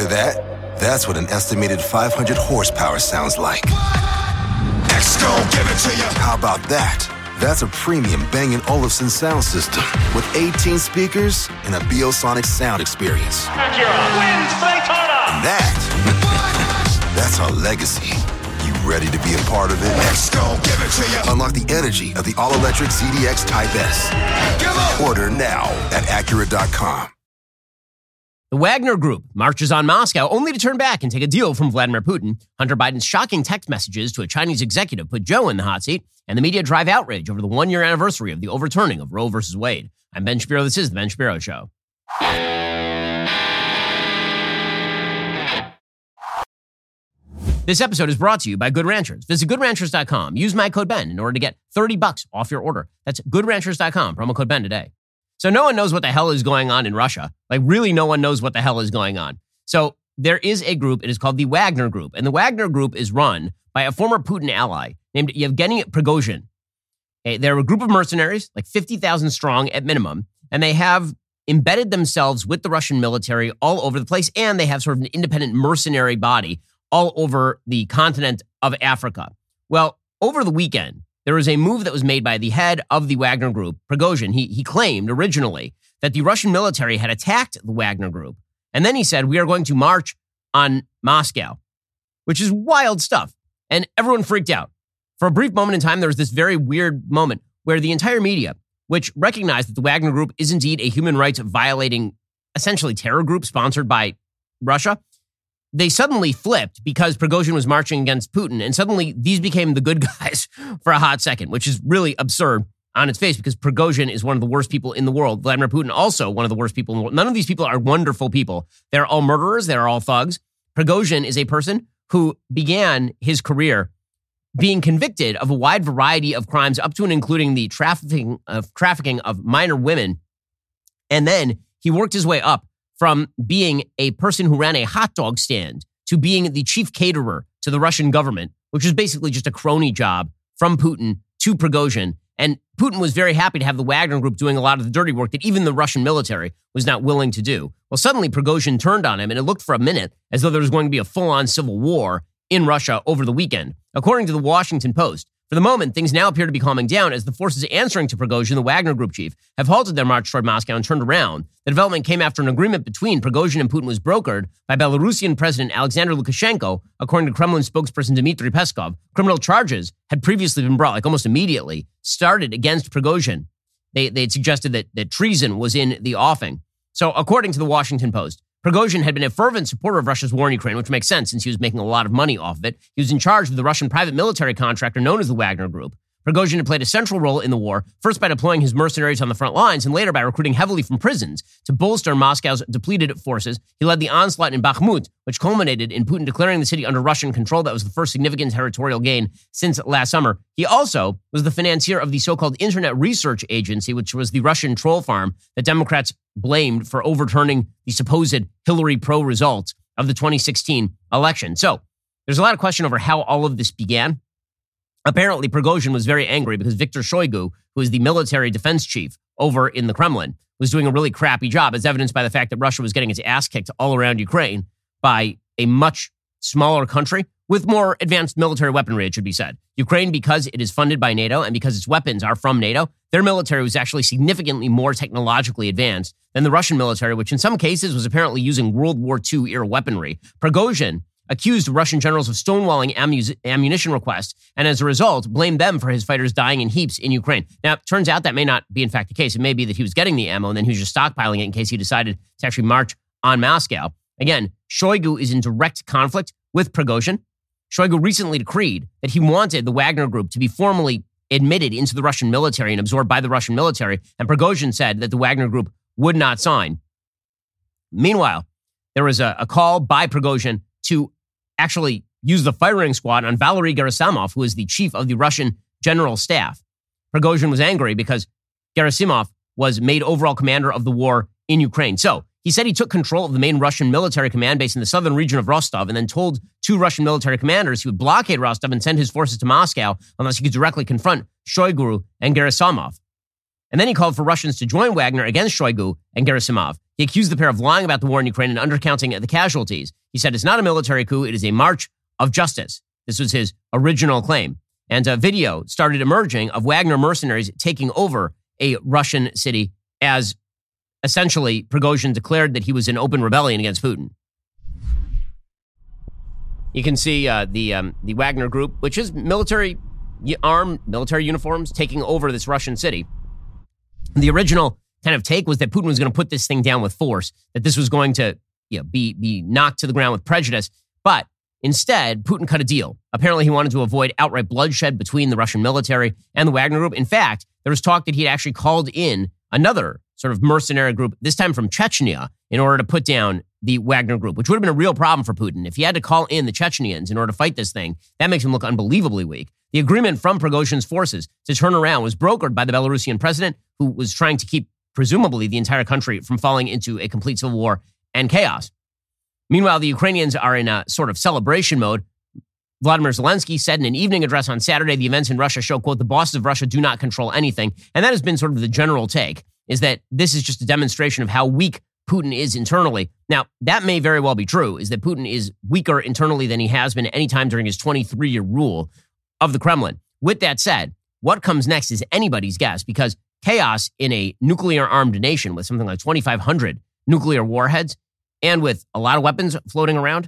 that? That's what an estimated 500 horsepower sounds like. X gon' give it to you. How about that? That's a premium Bang & Olufsen sound system with 18 speakers and a Biosonic sound experience. Acura wins Daytona. And that's our legacy. You ready to be a part of it? X gon' give it to you. Unlock the energy of the all-electric ZDX Type S. Order now at Acura.com. The Wagner Group marches on Moscow only to turn back and take a deal from Vladimir Putin. Hunter Biden's shocking text messages to a Chinese executive put Joe in the hot seat, and the media drive outrage over the one-year anniversary of the overturning of Roe versus Wade. I'm Ben Shapiro. This is The Ben Shapiro Show. This episode is brought to you by Good Ranchers. Visit GoodRanchers.com. Use my code Ben in order to get $30 off your order. That's GoodRanchers.com. Promo code Ben today. So no one knows what the hell is going on in Russia. Like, really, no one knows what the hell is going on. So there is a group. It is called the Wagner Group. And the Wagner Group is run by a former Putin ally named Yevgeny Prigozhin. They're a group of mercenaries, like 50,000 strong at minimum. And they have embedded themselves with the Russian military all over the place. And they have sort of an independent mercenary body all over the continent of Africa. Well, over the weekend, there was a move that was made by the head of the Wagner Group, Prigozhin. He claimed originally that the Russian military had attacked the Wagner Group. And then he said, we are going to march on Moscow, which is wild stuff. And everyone freaked out. For a brief moment in time, there was this very weird moment where the entire media, which recognized that the Wagner Group is indeed a human rights violating, essentially terror group sponsored by Russia, they suddenly flipped because Prigozhin was marching against Putin. And suddenly these became the good guys for a hot second, which is really absurd on its face because Prigozhin is one of the worst people in the world. Vladimir Putin, also one of the worst people in the world. None of these people are wonderful people. They're all murderers. They're all thugs. Prigozhin is a person who began his career being convicted of a wide variety of crimes, up to and including the trafficking of minor women. And then he worked his way up from being a person who ran a hot dog stand to being the chief caterer to the Russian government, which was basically just a crony job from Putin to Prigozhin. And Putin was very happy to have the Wagner Group doing a lot of the dirty work that even the Russian military was not willing to do. Well, suddenly Prigozhin turned on him, and it looked for a minute as though there was going to be a full-on civil war in Russia over the weekend. According to the Washington Post, for the moment, things now appear to be calming down as the forces answering to Prigozhin, the Wagner Group chief, have halted their march toward Moscow and turned around. The development came after an agreement between Prigozhin and Putin was brokered by Belarusian President Alexander Lukashenko, according to Kremlin spokesperson Dmitry Peskov. Criminal charges had previously been brought, like almost immediately, started against Prigozhin. They had suggested that treason was in the offing. So according to the Washington Post, Prigozhin had been a fervent supporter of Russia's war in Ukraine, which makes sense since he was making a lot of money off of it. He was in charge of the Russian private military contractor known as the Wagner Group. Prigozhin had played a central role in the war, first by deploying his mercenaries on the front lines and later by recruiting heavily from prisons to bolster Moscow's depleted forces. He led the onslaught in Bakhmut, which culminated in Putin declaring the city under Russian control. That was the first significant territorial gain since last summer. He also was the financier of the so-called Internet Research Agency, which was the Russian troll farm that Democrats blamed for overturning the supposed Hillary pro results of the 2016 election. So there's a lot of question over how all of this began. Apparently, Prigozhin was very angry because Viktor Shoigu, who is the military defense chief over in the Kremlin, was doing a really crappy job, as evidenced by the fact that Russia was getting its ass kicked all around Ukraine by a much smaller country with more advanced military weaponry, it should be said. Ukraine, because it is funded by NATO and because its weapons are from NATO, their military was actually significantly more technologically advanced than the Russian military, which in some cases was apparently using World War II-era weaponry. Prigozhin accused Russian generals of stonewalling ammunition requests, and as a result, blamed them for his fighters dying in heaps in Ukraine. Now, it turns out that may not be in fact the case. It may be that he was getting the ammo and then he was just stockpiling it in case he decided to actually march on Moscow. Again, Shoigu is in direct conflict with Prigozhin. Shoigu recently decreed that he wanted the Wagner Group to be formally admitted into the Russian military and absorbed by the Russian military, and Prigozhin said that the Wagner Group would not sign. Meanwhile, there was a call by Prigozhin to actually use the firing squad on Valery Gerasimov, who is the chief of the Russian general staff. Prigozhin was angry because Gerasimov was made overall commander of the war in Ukraine. So he said he took control of the main Russian military command base in the southern region of Rostov and then told two Russian military commanders he would blockade Rostov and send his forces to Moscow unless he could directly confront Shoigu and Gerasimov. And then he called for Russians to join Wagner against Shoigu and Gerasimov. He accused the pair of lying about the war in Ukraine and undercounting the casualties. He said it's not a military coup, it is a march of justice. This was his original claim. And a video started emerging of Wagner mercenaries taking over a Russian city as essentially Prigozhin declared that he was in open rebellion against Putin. You can see the Wagner group, which is military armed, military uniforms, taking over this Russian city. The original kind of take was that Putin was going to put this thing down with force, that this was going to be knocked to the ground with prejudice. But instead, Putin cut a deal. Apparently, he wanted to avoid outright bloodshed between the Russian military and the Wagner group. In fact, there was talk that he'd actually called in another sort of mercenary group, this time from Chechnya, in order to put down the Wagner group, which would have been a real problem for Putin. If he had to call in the Chechnyans in order to fight this thing, that makes him look unbelievably weak. The agreement from Prigozhin's forces to turn around was brokered by the Belarusian president, who was trying to keep, presumably, the entire country from falling into a complete civil war and chaos. Meanwhile, the Ukrainians are in a sort of celebration mode. Vladimir Zelensky said in an evening address on Saturday, the events in Russia show, quote, the bosses of Russia do not control anything. And that has been sort of the general take, is that this is just a demonstration of how weak Putin is internally. Now, that may very well be true, is that Putin is weaker internally than he has been any time during his 23-year rule of the Kremlin. With that said, what comes next is anybody's guess, because chaos in a nuclear-armed nation with something like 2,500 nuclear warheads and with a lot of weapons floating around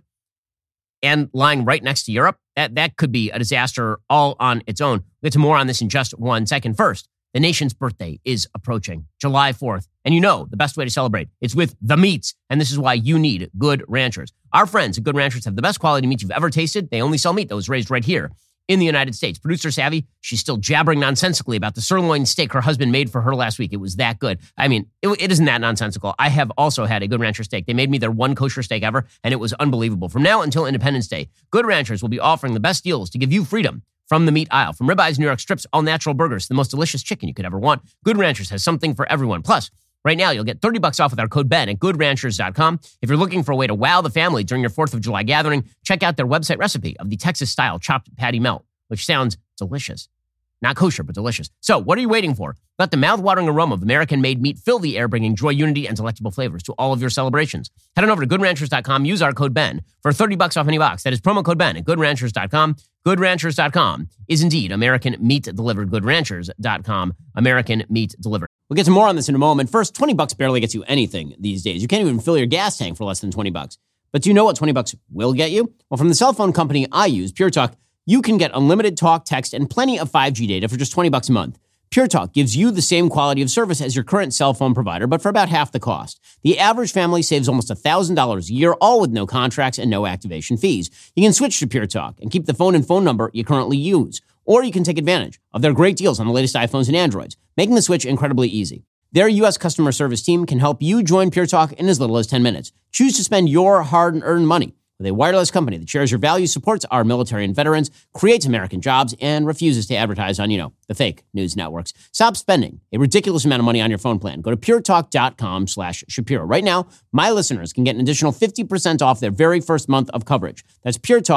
and lying right next to Europe, that could be a disaster all on its own. We'll get to more on this in just 1 second. First, the nation's birthday is approaching, July 4th. And you know the best way to celebrate, it's with the meats. And this is why you need Good Ranchers. Our friends at Good Ranchers have the best quality meat you've ever tasted. They only sell meat that was raised right here in the United States. Producer Savvy, she's still jabbering nonsensically about the sirloin steak her husband made for her last week. It was that good. I mean, it isn't that nonsensical. I have also had a Good Rancher steak. They made me their one kosher steak ever, and it was unbelievable. From now until Independence Day, Good Ranchers will be offering the best deals to give you freedom from the meat aisle. From ribeyes, New York strips, all natural burgers, the most delicious chicken you could ever want. Good Ranchers has something for everyone. Plus, right now, you'll get $30 off with our code BEN at GoodRanchers.com. If you're looking for a way to wow the family during your 4th of July gathering, check out their website recipe of the Texas-style chopped patty melt, which sounds delicious. Not kosher, but delicious. So what are you waiting for? Let the mouth-watering aroma of American-made meat fill the air, bringing joy, unity, and delectable flavors to all of your celebrations. Head on over to GoodRanchers.com. Use our code BEN for $30 off any box. That is promo code BEN at GoodRanchers.com. GoodRanchers.com is indeed American meat delivered. GoodRanchers.com, American meat delivered. We'll get to more on this in a moment. First, $20 barely gets you anything these days. You can't even fill your gas tank for less than $20. But do you know what $20 will get you? Well, from the cell phone company I use, Pure Talk, you can get unlimited talk, text, and plenty of 5G data for just $20 a month. Pure Talk gives you the same quality of service as your current cell phone provider, but for about half the cost. The average family saves almost $1,000 a year, all with no contracts and no activation fees. You can switch to Pure Talk and keep the phone and phone number you currently use, or you can take advantage of their great deals on the latest iPhones and Androids, making the switch incredibly easy. Their U.S. customer service team can help you join Pure Talk in as little as 10 minutes. Choose to spend your hard-earned money with a wireless company that shares your values, supports our military and veterans, creates American jobs, and refuses to advertise on, the fake news networks. Stop spending a ridiculous amount of money on your phone plan. Go to puretalk.com/Shapiro. Right now, my listeners can get an additional 50% off their very first month of coverage. That's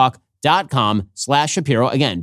puretalk.com/Shapiro. Again,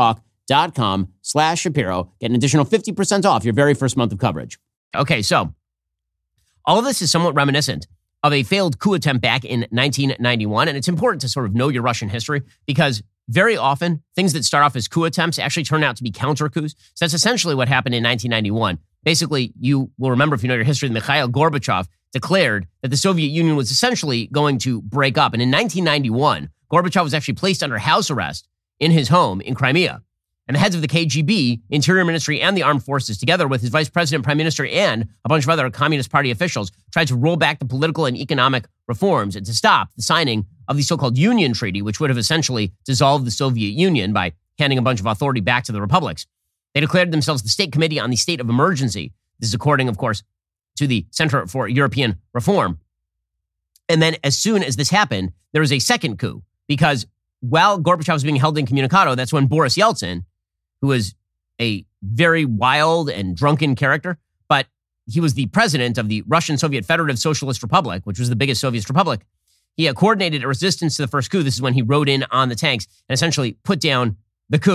puretalk.com/Shapiro. Get an additional 50% off your very first month of coverage. Okay, so all of this is somewhat reminiscent of a failed coup attempt back in 1991. And it's important to sort of know your Russian history because very often things that start off as coup attempts actually turn out to be counter coups. So that's essentially what happened in 1991. Basically, you will remember if you know your history, Mikhail Gorbachev declared that the Soviet Union was essentially going to break up. And in 1991, Gorbachev was actually placed under house arrest in his home in Crimea. And the heads of the KGB, Interior Ministry, and the armed forces, together with his vice president, prime minister, and a bunch of other Communist Party officials, tried to roll back the political and economic reforms and to stop the signing of the so-called Union Treaty, which would have essentially dissolved the Soviet Union by handing a bunch of authority back to the republics. They declared themselves the State Committee on the State of Emergency. This is according, of course, to the Center for European Reform. And then as soon as this happened, there was a second coup, because while Gorbachev was being held incommunicado, that's when Boris Yeltsin, who was a very wild and drunken character, but he was the president of the Russian Soviet Federative Socialist Republic, which was the biggest Soviet republic. He coordinated a resistance to the first coup. This is when he rode in on the tanks and essentially put down the coup.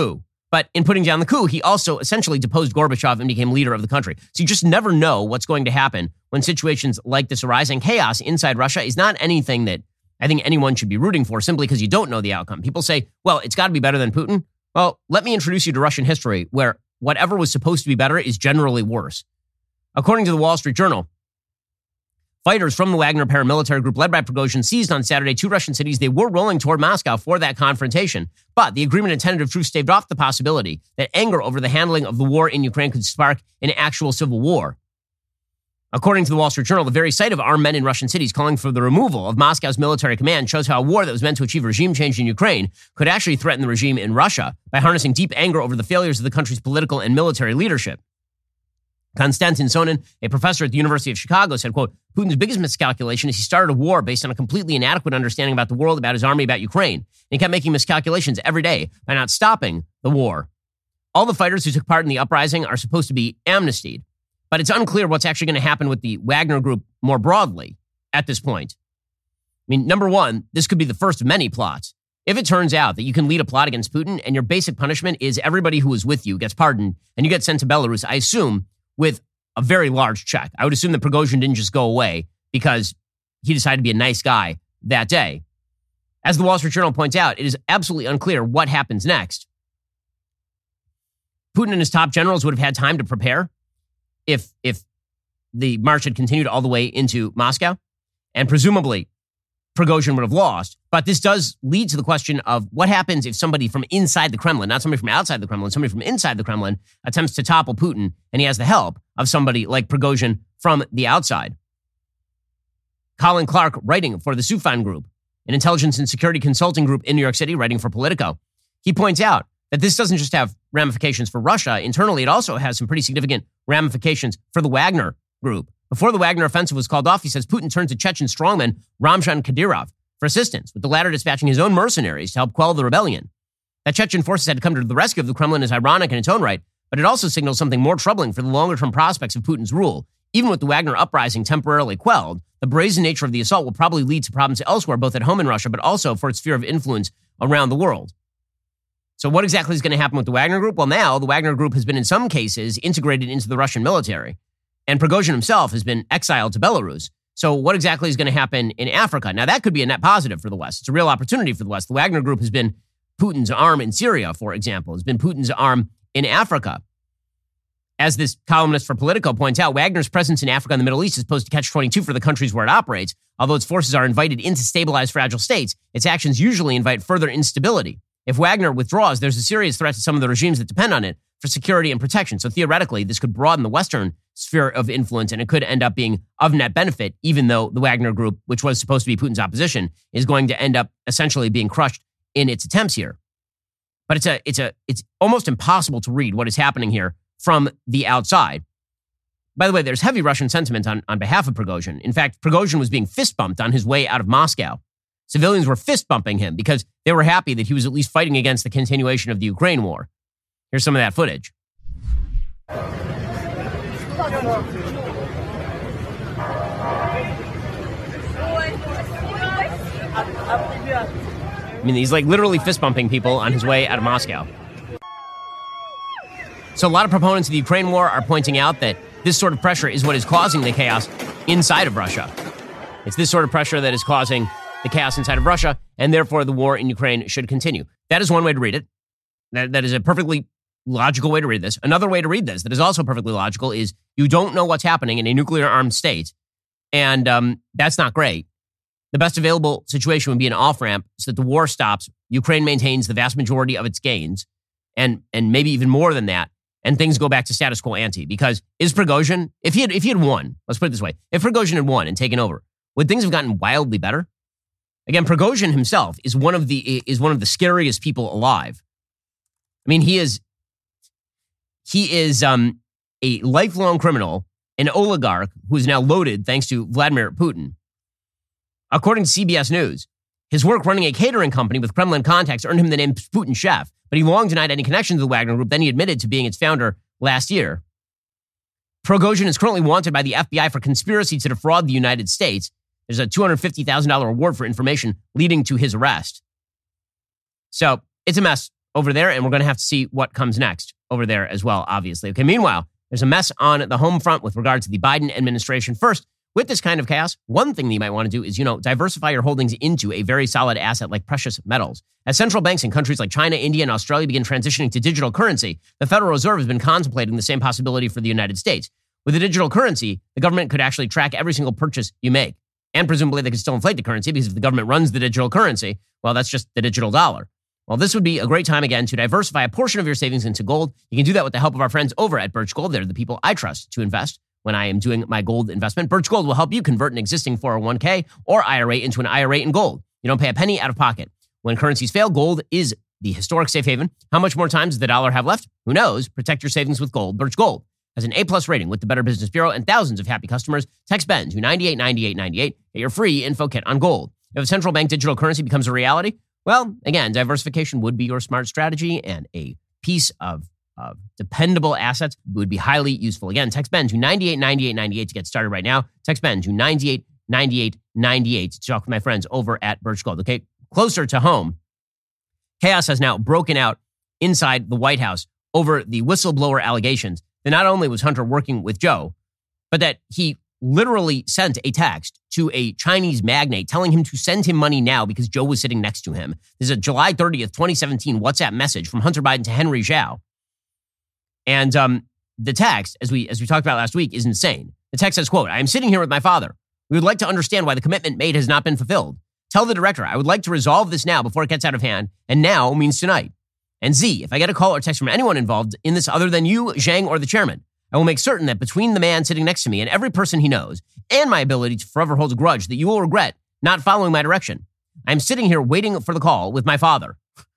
But in putting down the coup, he also essentially deposed Gorbachev and became leader of the country. So you just never know what's going to happen when situations like this arise. And chaos inside Russia is not anything that I think anyone should be rooting for simply because you don't know the outcome. People say, well, it's got to be better than Putin. Well, let me introduce you to Russian history, where whatever was supposed to be better is generally worse. According to the Wall Street Journal, fighters from the Wagner paramilitary group led by Prigozhin seized on Saturday 2 Russian cities. They were rolling toward Moscow for that confrontation. But the agreement and tentative truce staved off the possibility that anger over the handling of the war in Ukraine could spark an actual civil war. According to the Wall Street Journal, the very sight of armed men in Russian cities calling for the removal of Moscow's military command shows how a war that was meant to achieve regime change in Ukraine could actually threaten the regime in Russia by harnessing deep anger over the failures of the country's political and military leadership. Konstantin Sonin, a professor at the University of Chicago, said, quote, Putin's biggest miscalculation is he started a war based on a completely inadequate understanding about the world, about his army, about Ukraine. And he kept making miscalculations every day by not stopping the war. All the fighters who took part in the uprising are supposed to be amnestied. But it's unclear what's actually going to happen with the Wagner Group more broadly at this point. I mean, number one, this could be the first of many plots. If it turns out that you can lead a plot against Putin and your basic punishment is everybody who was with you gets pardoned and you get sent to Belarus, I assume with a very large check. I would assume that Prigozhin didn't just go away because he decided to be a nice guy that day. As the Wall Street Journal points out, it is absolutely unclear what happens next. Putin and his top generals would have had time to prepare if the march had continued all the way into Moscow, and presumably Prigozhin would have lost. But this does lead to the question of what happens if somebody from inside the Kremlin, not somebody from outside the Kremlin, somebody from inside the Kremlin attempts to topple Putin and he has the help of somebody like Prigozhin from the outside. Colin Clark, writing for the Soufan Group, an intelligence and security consulting group in New York City, writing for Politico, he points out that this doesn't just have ramifications for Russia. Internally, it also has some pretty significant ramifications for the Wagner Group. Before the Wagner offensive was called off, he says Putin turned to Chechen strongman Ramzan Kadyrov for assistance, with the latter dispatching his own mercenaries to help quell the rebellion. That Chechen forces had to come to the rescue of the Kremlin is ironic in its own right, but it also signals something more troubling for the longer-term prospects of Putin's rule. Even with the Wagner uprising temporarily quelled, the brazen nature of the assault will probably lead to problems elsewhere, both at home in Russia, but also for its sphere of influence around the world. So what exactly is going to happen with the Wagner Group? Well, now the Wagner Group has been in some cases integrated into the Russian military, and Prigozhin himself has been exiled to Belarus. So what exactly is going to happen in Africa? Now, that could be a net positive for the West. It's a real opportunity for the West. The Wagner Group has been Putin's arm in Syria, for example, has been Putin's arm in Africa. As this columnist for Politico points out, Wagner's presence in Africa and the Middle East is posed to catch-22 for the countries where it operates. Although its forces are invited in to stabilize fragile states, its actions usually invite further instability. If Wagner withdraws, there's a serious threat to some of the regimes that depend on it for security and protection. So theoretically, this could broaden the Western sphere of influence, and it could end up being of net benefit, even though the Wagner Group, which was supposed to be Putin's opposition, is going to end up essentially being crushed in its attempts here. But it's almost impossible to read what is happening here from the outside. By the way, there's heavy Russian sentiment on behalf of Prigozhin. In fact, Prigozhin was being fist bumped on his way out of Moscow. Civilians were fist bumping him because they were happy that he was at least fighting against the continuation of the Ukraine war. Here's some of that footage. I mean, he's like literally fist bumping people on his way out of Moscow. So a lot of proponents of the Ukraine war are pointing out that this sort of pressure is what is causing the chaos inside of Russia. It's this sort of pressure that is causing the chaos inside of Russia, and therefore the war in Ukraine should continue. That is one way to read it. That is a perfectly logical way to read this. Another way to read this that is also perfectly logical is you don't know what's happening in a nuclear-armed state, and that's not great. The best available situation would be an off-ramp so that the war stops, Ukraine maintains the vast majority of its gains, and maybe even more than that, and things go back to status quo ante. Because is Prigozhin, if he had won, let's put it this way, if Prigozhin had won and taken over, would things have gotten wildly better? Again, Prigozhin himself is one of the scariest people alive. I mean, he is a lifelong criminal, an oligarch who is now loaded thanks to Vladimir Putin. According to CBS News, his work running a catering company with Kremlin contacts earned him the name Putin Chef, but he long denied any connection to the Wagner Group. Then he admitted to being its founder last year. Prigozhin is currently wanted by the FBI for conspiracy to defraud the United States. There's a $250,000 reward for information leading to his arrest. So it's a mess over there, and we're going to have to see what comes next over there as well, obviously. Okay, meanwhile, there's a mess on the home front with regard to the Biden administration. First, with this kind of chaos, one thing that you might want to do is, diversify your holdings into a very solid asset like precious metals. As central banks in countries like China, India, and Australia begin transitioning to digital currency, the Federal Reserve has been contemplating the same possibility for the United States. With a digital currency, the government could actually track every single purchase you make. And presumably they could still inflate the currency because if the government runs the digital currency, well, that's just the digital dollar. Well, this would be a great time, again, to diversify a portion of your savings into gold. You can do that with the help of our friends over at Birch Gold. They're the people I trust to invest when I am doing my gold investment. Birch Gold will help you convert an existing 401k or IRA into an IRA in gold. You don't pay a penny out of pocket. When currencies fail, gold is the historic safe haven. How much more time does the dollar have left? Who knows? Protect your savings with gold. Birch Gold has an A+ rating with the Better Business Bureau and thousands of happy customers. Text BEN to 989898. Get your free info kit on gold. If a central bank digital currency becomes a reality, well, again, diversification would be your smart strategy, and a piece of dependable assets would be highly useful. Again, text BEN to 989898 to get started right now. Text BEN to 989898 to talk with my friends over at Birch Gold. Okay, closer to home, chaos has now broken out inside the White House over the whistleblower allegations that not only was Hunter working with Joe, but that he literally sent a text to a Chinese magnate telling him to send him money now because Joe was sitting next to him. This is a July 30th, 2017 WhatsApp message from Hunter Biden to Henry Zhao. And the text, as we talked about last week, is insane. The text says, quote, "I am sitting here with my father. We would like to understand why the commitment made has not been fulfilled. Tell the director I would like to resolve this now before it gets out of hand, and now means tonight. And Z, if I get a call or text from anyone involved in this other than you, Zhang, or the chairman, I will make certain that between the man sitting next to me and every person he knows, and my ability to forever hold a grudge, that you will regret not following my direction. I'm sitting here waiting for the call with my father."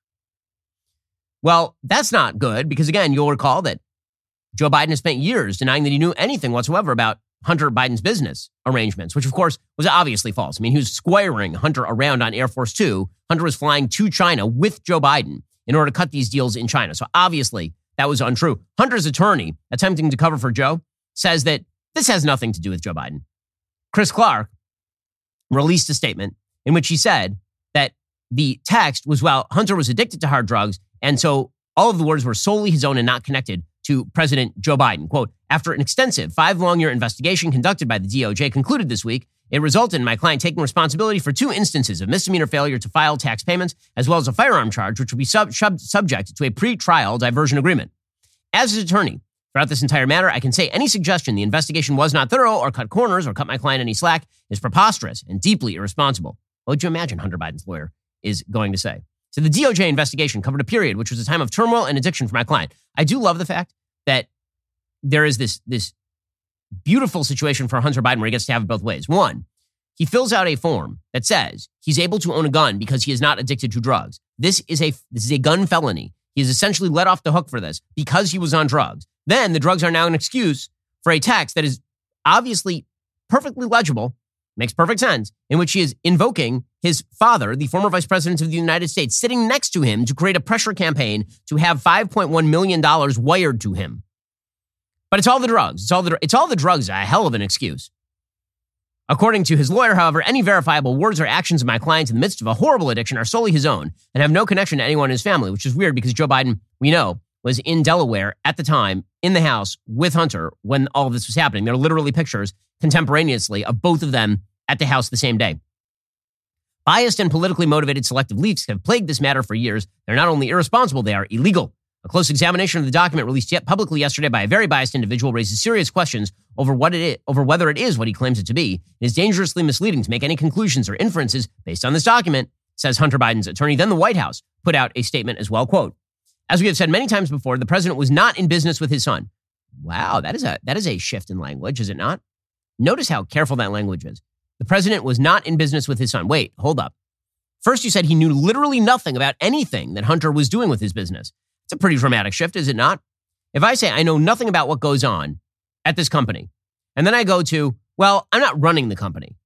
Well, that's not good because, again, you'll recall that Joe Biden has spent years denying that he knew anything whatsoever about Hunter Biden's business arrangements, which, of course, was obviously false. I mean, he was squiring Hunter around on Air Force Two. Hunter was flying to China with Joe Biden in order to cut these deals in China. So obviously, that was untrue. Hunter's attorney, attempting to cover for Joe, says that this has nothing to do with Joe Biden. Chris Clark released a statement in which he said that the text was, well, Hunter was addicted to hard drugs, and so all of the words were solely his own and not connected to President Joe Biden. Quote, "After an extensive 5-long-year investigation conducted by the DOJ concluded this week, it resulted in my client taking responsibility for 2 instances of misdemeanor failure to file tax payments, as well as a firearm charge, which will be subject to a pre-trial diversion agreement. As his attorney, throughout this entire matter, I can say any suggestion the investigation was not thorough or cut corners or cut my client any slack is preposterous and deeply irresponsible." What would you imagine Hunter Biden's lawyer is going to say? So the DOJ investigation covered a period which was a time of turmoil and addiction for my client. I do love the fact that there is this beautiful situation for Hunter Biden where he gets to have it both ways. One, he fills out a form that says he's able to own a gun because he is not addicted to drugs. This is a gun felony. He is essentially let off the hook for this because he was on drugs. Then the drugs are now an excuse for a text that is obviously perfectly legible, makes perfect sense, in which he is invoking his father, the former vice president of the United States, sitting next to him to create a pressure campaign to have $5.1 million wired to him. But it's all the drugs. It's all the drugs, a hell of an excuse. According to his lawyer, however, any verifiable words or actions of my client in the midst of a horrible addiction are solely his own and have no connection to anyone in his family, which is weird because Joe Biden, we know, was in Delaware at the time in the house with Hunter when all of this was happening. There are literally pictures contemporaneously of both of them at the house the same day. Biased and politically motivated selective leaks have plagued this matter for years. They're not only irresponsible, they are illegal. A close examination of the document released publicly yesterday by a very biased individual raises serious questions over whether it is what he claims it to be. It is dangerously misleading to make any conclusions or inferences based on this document, says Hunter Biden's attorney. Then the White House put out a statement as well, quote, "As we have said many times before, the president was not in business with his son." Wow, that is a shift in language, is it not? Notice how careful that language is. The president was not in business with his son. Wait, hold up. First, you said he knew literally nothing about anything that Hunter was doing with his business. It's a pretty dramatic shift, is it not? If I say I know nothing about what goes on at this company, and then I go to, well, I'm not running the company,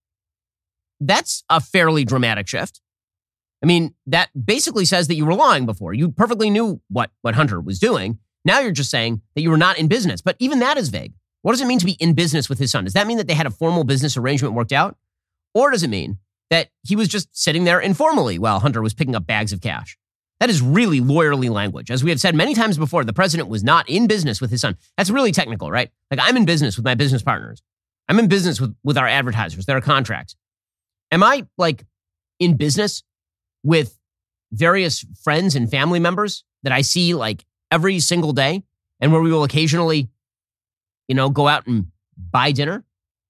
that's a fairly dramatic shift. I mean, that basically says that you were lying before. You perfectly knew what Hunter was doing. Now you're just saying that you were not in business. But even that is vague. What does it mean to be in business with his son? Does that mean that they had a formal business arrangement worked out? Or does it mean that he was just sitting there informally while Hunter was picking up bags of cash? That is really lawyerly language. As we have said many times before, the president was not in business with his son. That's really technical, right? Like, I'm in business with my business partners. I'm in business with our advertisers. There are contracts. Am I, like, in business with various friends and family members that I see, like, every single day, and where we will occasionally, go out and buy dinner?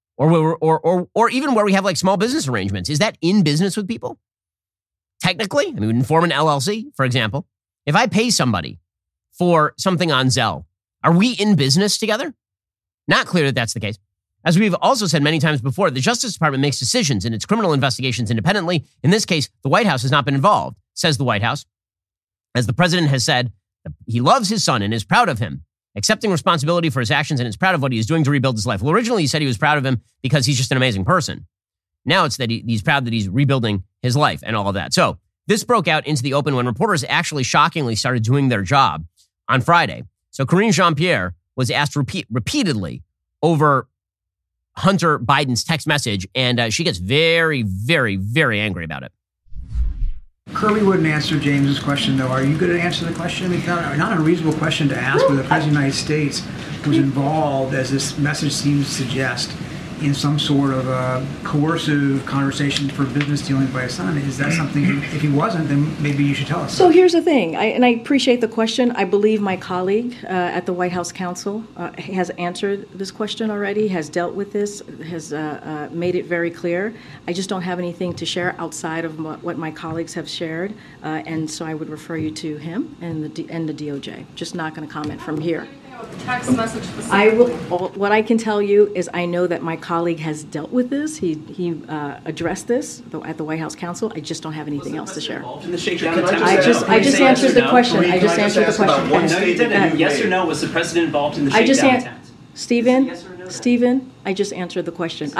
Or even where we have, like, small business arrangements? Is that in business with people? Technically, I mean, we can form an LLC, for example. If I pay somebody for something on Zelle, are we in business together? Not clear that that's the case. As we've also said many times before, the Justice Department makes decisions in its criminal investigations independently. In this case, the White House has not been involved, says the White House. As the president has said, he loves his son and is proud of him, accepting responsibility for his actions and is proud of what he is doing to rebuild his life. Well, originally he said he was proud of him because he's just an amazing person. Now it's that he's proud that he's rebuilding his life and all of that. So this broke out into the open when reporters actually shockingly started doing their job on Friday. So Karine Jean-Pierre was asked repeatedly over Hunter Biden's text message, and she gets very, very, very angry about it. Kirby wouldn't answer James's question, though. Are you going to answer the question? I mean, it's not an unreasonable question to ask, whether the President of the United States was involved, as this message seems to suggest, in some sort of a coercive conversation for business dealings by his son. Is that something, if he wasn't, then maybe you should tell us? So here's the thing, and I appreciate the question. I believe my colleague at the White House Counsel has answered this question already, has dealt with this, has made it very clear. I just don't have anything to share outside of what my colleagues have shared, and so I would refer you to him and the DOJ. Just not going to comment from here. Text message specifically. What I can tell you is I know that my colleague has dealt with this. He addressed this at the White House Counsel. I just don't have anything else to share. In the shakedown attempt? I just answered the question. I just answered the question. Yes or no? Was the president involved in the shakedown attempt? Stephen, I just answered the question.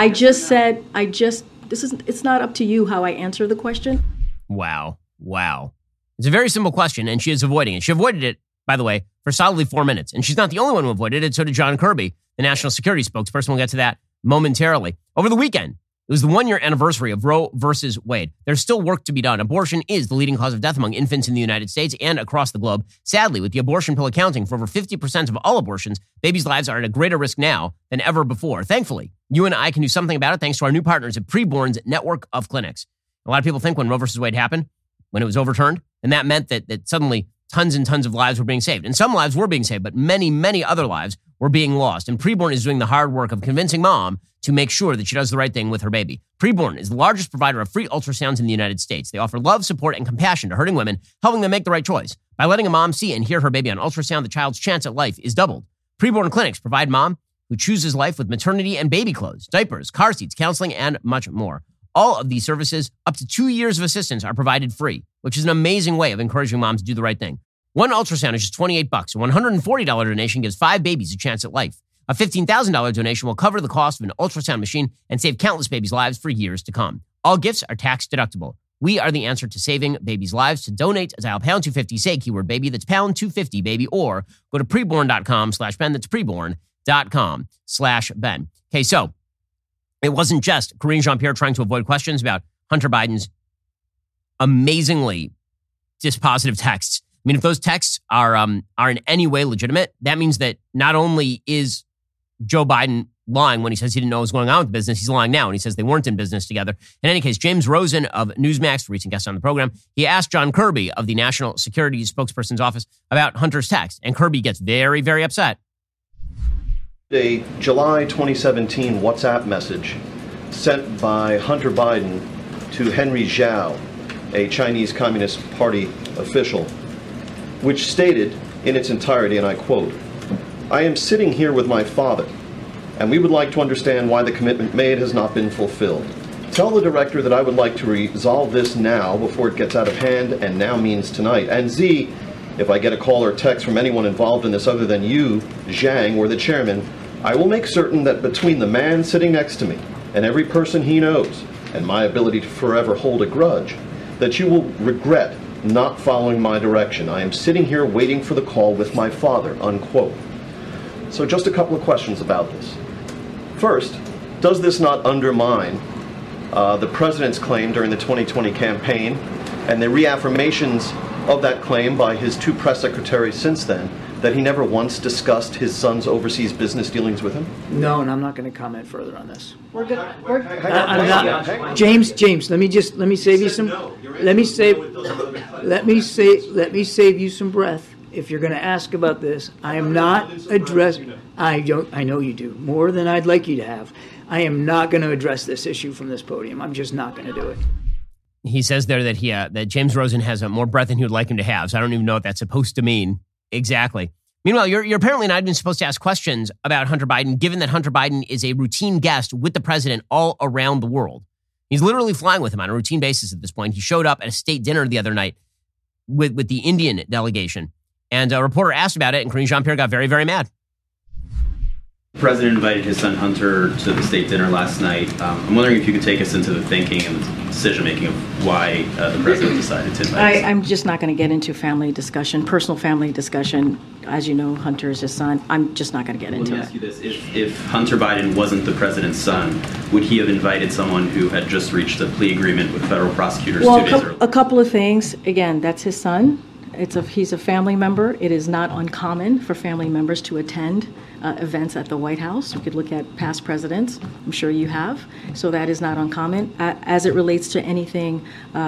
It's not up to you how I answer the question. Wow. It's a very simple question, and she is avoiding it. She avoided it, by the way, for solidly 4 minutes. And she's not the only one who avoided it. So did John Kirby, the national security spokesperson. We'll get to that momentarily. Over the weekend, it was the 1-year anniversary of Roe versus Wade. There's still work to be done. Abortion is the leading cause of death among infants in the United States and across the globe. Sadly, with the abortion pill accounting for over 50% of all abortions, babies' lives are at a greater risk now than ever before. Thankfully, you and I can do something about it thanks to our new partners at Preborn's network of clinics. A lot of people think when Roe versus Wade happened, when it was overturned, and that meant that suddenly tons and tons of lives were being saved. And some lives were being saved, but many, many other lives were being lost. And Preborn is doing the hard work of convincing mom to make sure that she does the right thing with her baby. Preborn is the largest provider of free ultrasounds in the United States. They offer love, support, and compassion to hurting women, helping them make the right choice. By letting a mom see and hear her baby on ultrasound, the child's chance at life is doubled. Preborn clinics provide mom who chooses life with maternity and baby clothes, diapers, car seats, counseling, and much more. All of these services, up to 2 years of assistance, are provided free, which is an amazing way of encouraging moms to do the right thing. One ultrasound is just $28. A $140 donation gives 5 babies a chance at life. A $15,000 donation will cover the cost of an ultrasound machine and save countless babies' lives for years to come. All gifts are tax deductible. We are the answer to saving babies' lives. To donate, dial pound 250, say keyword baby. That's pound 250 baby, or go to preborn.com/Ben. That's preborn.com/Ben. Okay, so it wasn't just Karine Jean-Pierre trying to avoid questions about Hunter Biden's amazingly dispositive texts. I mean, if those texts are in any way legitimate, that means that not only is Joe Biden lying when he says he didn't know what was going on with the business, he's lying now when he says they weren't in business together. In any case, James Rosen of Newsmax, recent guest on the program, he asked John Kirby of the National Security Spokesperson's Office about Hunter's text, and Kirby gets very, very upset. A July 2017 WhatsApp message sent by Hunter Biden to Henry Zhao, a Chinese Communist Party official, which stated in its entirety, and I quote, "I am sitting here with my father, and we would like to understand why the commitment made has not been fulfilled. Tell the director that I would like to resolve this now before it gets out of hand, and now means tonight. And Z, if I get a call or text from anyone involved in this other than you, Zhang, or the chairman, I will make certain that between the man sitting next to me and every person he knows, and my ability to forever hold a grudge, that you will regret not following my direction. I am sitting here waiting for the call with my father," unquote. So just a couple of questions about this. First, does this not undermine the president's claim during the 2020 campaign and the reaffirmations of that claim by his two press secretaries since then, that he never once discussed his son's overseas business dealings with him? No, and I'm not going to comment further on this. James, let me save you some breath. If you're going to ask about this, I am not addressing. I know you do more than I'd like you to have. I am not going to address this issue from this podium. I'm just not going to do it. He says there that that James Rosen has more breath than he would like him to have. So I don't even know what that's supposed to mean exactly. Meanwhile, you're apparently not even supposed to ask questions about Hunter Biden, given that Hunter Biden is a routine guest with the president all around the world. He's literally flying with him on a routine basis at this point. He showed up at a state dinner the other night with the Indian delegation. And a reporter asked about it, and Karine Jean-Pierre got very, very mad. The president invited his son Hunter to the state dinner last night. I'm wondering if you could take us into the thinking and the decision-making of why the president decided to invite I'm just not going to get into family discussion, personal family discussion. As you know, Hunter is his son. I'm just not going to get into it. Let me ask you this. If Hunter Biden wasn't the president's son, would he have invited someone who had just reached a plea agreement with federal prosecutors 2 days earlier? A couple of things. Again, that's his son. He's a family member. It is not uncommon for family members to attend events at the White House. You could look at past presidents. I'm sure you have. So that is not uncommon. As it relates to anything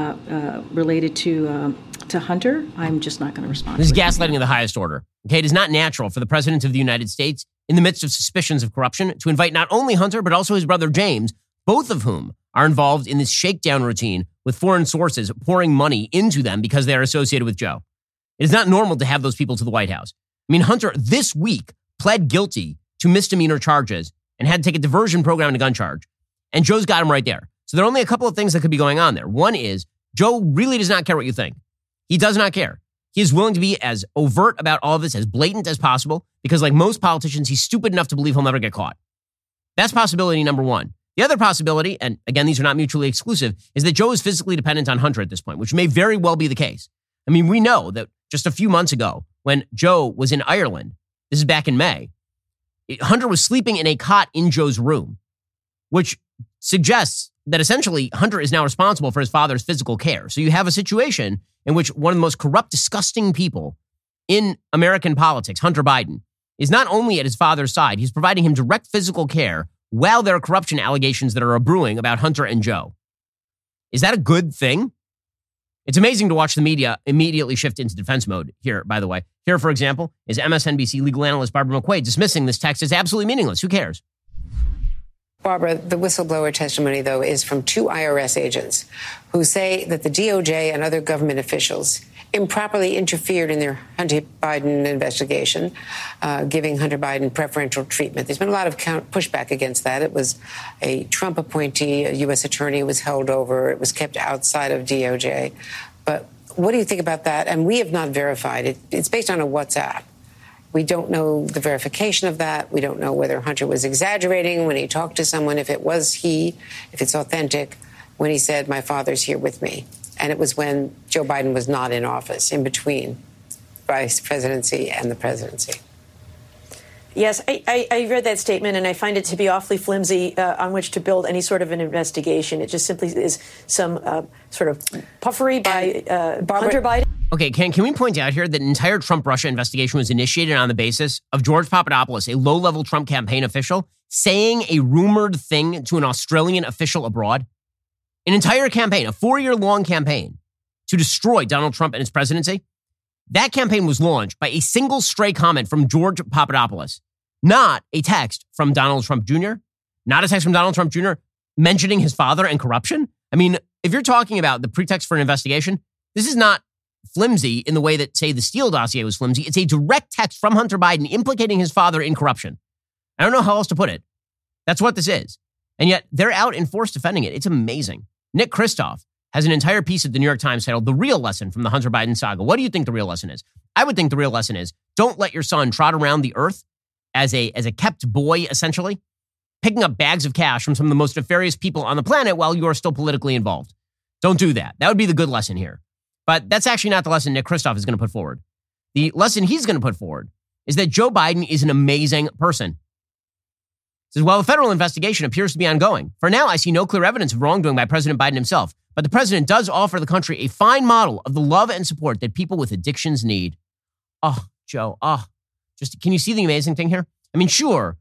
related to Hunter, I'm just not going to respond. This is gaslighting of the highest order. Okay, it is not natural for the president of the United States, in the midst of suspicions of corruption, to invite not only Hunter, but also his brother James, both of whom are involved in this shakedown routine with foreign sources pouring money into them because they are associated with Joe. It is not normal to have those people to the White House. I mean, Hunter this week pled guilty to misdemeanor charges and had to take a diversion program and a gun charge. And Joe's got him right there. So there are only a couple of things that could be going on there. One is Joe really does not care what you think. He does not care. He is willing to be as overt about all of this, as blatant as possible, because like most politicians, he's stupid enough to believe he'll never get caught. That's possibility number one. The other possibility, and again, these are not mutually exclusive, is that Joe is physically dependent on Hunter at this point, which may very well be the case. I mean, we know that just a few months ago, when Joe was in Ireland, this is back in May, Hunter was sleeping in a cot in Joe's room, which suggests that essentially Hunter is now responsible for his father's physical care. So you have a situation in which one of the most corrupt, disgusting people in American politics, Hunter Biden, is not only at his father's side, he's providing him direct physical care while there are corruption allegations that are brewing about Hunter and Joe. Is that a good thing? It's amazing to watch the media immediately shift into defense mode here, by the way. Here, for example, is MSNBC legal analyst Barbara McQuaid dismissing this text as absolutely meaningless. Who cares? Barbara, the whistleblower testimony, though, is from 2 IRS agents who say that the DOJ and other government officials improperly interfered in their Hunter Biden investigation, giving Hunter Biden preferential treatment. There's been a lot of pushback against that. It was a Trump appointee, a U.S. attorney was held over. It was kept outside of DOJ. But what do you think about that? And we have not verified it. It's based on a WhatsApp. We don't know the verification of that. We don't know whether Hunter was exaggerating when he talked to someone, if it was he, if it's authentic, when he said, "My father's here with me." And it was when Joe Biden was not in office, in between vice presidency and the presidency. Yes, I read that statement, and I find it to be awfully flimsy on which to build any sort of an investigation. It just simply is some sort of puffery by Hunter Biden. Okay, can we point out here that an entire Trump-Russia investigation was initiated on the basis of George Papadopoulos, a low-level Trump campaign official, saying a rumored thing to an Australian official abroad? An entire campaign, a 4-year-long campaign to destroy Donald Trump and his presidency? That campaign was launched by a single stray comment from George Papadopoulos, not a text from Donald Trump Jr., not a text from Donald Trump Jr. mentioning his father and corruption. I mean, if you're talking about the pretext for an investigation, this is not flimsy in the way that, say, the Steele dossier was flimsy. It's a direct text from Hunter Biden implicating his father in corruption. I don't know how else to put it. That's what this is. And yet they're out in force defending it. It's amazing. Nick Kristof has an entire piece at the New York Times titled "The Real Lesson from the Hunter Biden Saga." What do you think the real lesson is? I would think the real lesson is don't let your son trot around the earth as a kept boy, essentially, picking up bags of cash from some of the most nefarious people on the planet while you are still politically involved. Don't do that. That would be the good lesson here. But that's actually not the lesson Nick Kristof is going to put forward. The lesson he's going to put forward is that Joe Biden is an amazing person. He says, while the federal investigation appears to be ongoing, for now I see no clear evidence of wrongdoing by President Biden himself. but the president does offer the country a fine model of the love and support that people with addictions need. Oh, Joe, just can you see the amazing thing here? I mean, sure,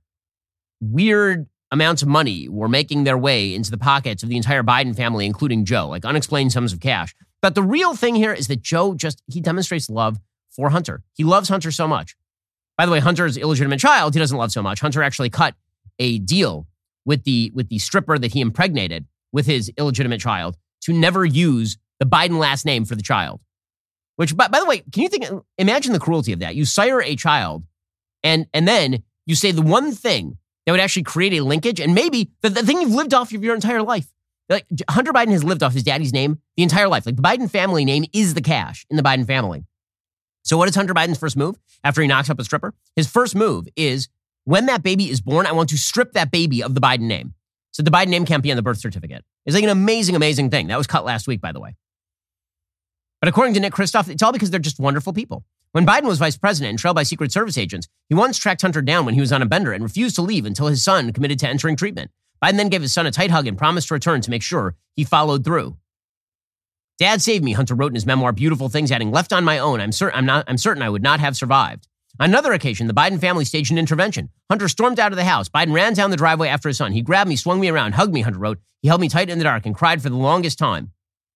weird amounts of money were making their way into the pockets of the entire Biden family, including Joe, like unexplained sums of cash. But the real thing here is that Joe he demonstrates love for Hunter. He loves Hunter so much. By the way, Hunter's illegitimate child, he doesn't love so much. Hunter actually cut a deal with the stripper that he impregnated with his illegitimate child to never use the Biden last name for the child. Which, by the way, can you imagine the cruelty of that? You sire a child and then you say the one thing that would actually create a linkage, and maybe the thing you've lived off of your entire life. Like Hunter Biden has lived off his daddy's name the entire life. Like the Biden family name is the cash in the Biden family. So what is Hunter Biden's first move after he knocks up a stripper? His first move is, when that baby is born, I want to strip that baby of the Biden name. So the Biden name can't be on the birth certificate. It's like an amazing, amazing thing. That was cut last week, by the way. But according to Nick Kristof, it's all because they're just wonderful people. When Biden was vice president and trailed by Secret Service agents, he once tracked Hunter down when he was on a bender and refused to leave until his son committed to entering treatment. Biden then gave his son a tight hug and promised to return to make sure he followed through. Dad saved me, Hunter wrote in his memoir, Beautiful Things, adding, left on my own, I'm certain I would not have survived. On another occasion, the Biden family staged an intervention. Hunter stormed out of the house. Biden ran down the driveway after his son. He grabbed me, swung me around, hugged me, Hunter wrote. He held me tight in the dark and cried for the longest time.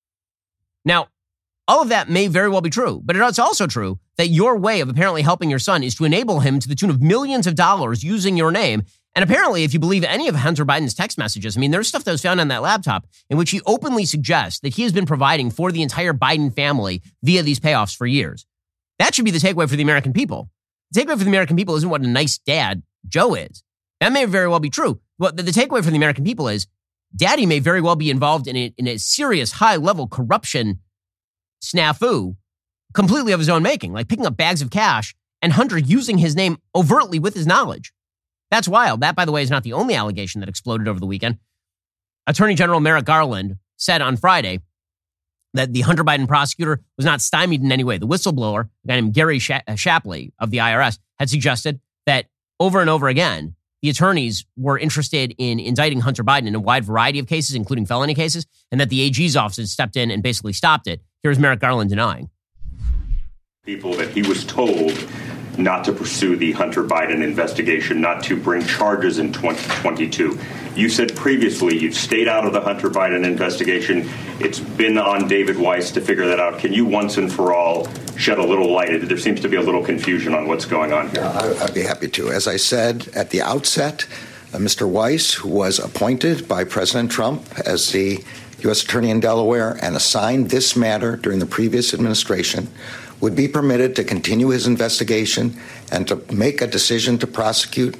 Now, all of that may very well be true, but it's also true that your way of apparently helping your son is to enable him to the tune of millions of dollars using your name. And apparently, if you believe any of Hunter Biden's text messages, I mean, there's stuff that was found on that laptop in which he openly suggests that he has been providing for the entire Biden family via these payoffs for years. That should be the takeaway for the American people. The takeaway for the American people isn't what a nice dad Joe is. That may very well be true. But the takeaway for the American people is Daddy may very well be involved in a serious high-level corruption snafu completely of his own making, like picking up bags of cash and Hunter using his name overtly with his knowledge. That's wild. That, by the way, is not the only allegation that exploded over the weekend. Attorney General Merrick Garland said on Friday that the Hunter Biden prosecutor was not stymied in any way. The whistleblower, a guy named Gary Shapley of the IRS, had suggested that over and over again, the attorneys were interested in indicting Hunter Biden in a wide variety of cases, including felony cases, and that the AG's office had stepped in and basically stopped it. Here's Merrick Garland denying. People that he was told not to pursue the Hunter Biden investigation, not to bring charges in 2022. You said previously you've stayed out of the Hunter Biden investigation. It's been on David Weiss to figure that out. Can you once and for all shed a little light? There seems to be a little confusion on what's going on here. I'd be happy to. As I said at the outset, Mr. Weiss, who was appointed by President Trump as the U.S. Attorney in Delaware and assigned this matter during the previous administration, would be permitted to continue his investigation and to make a decision to prosecute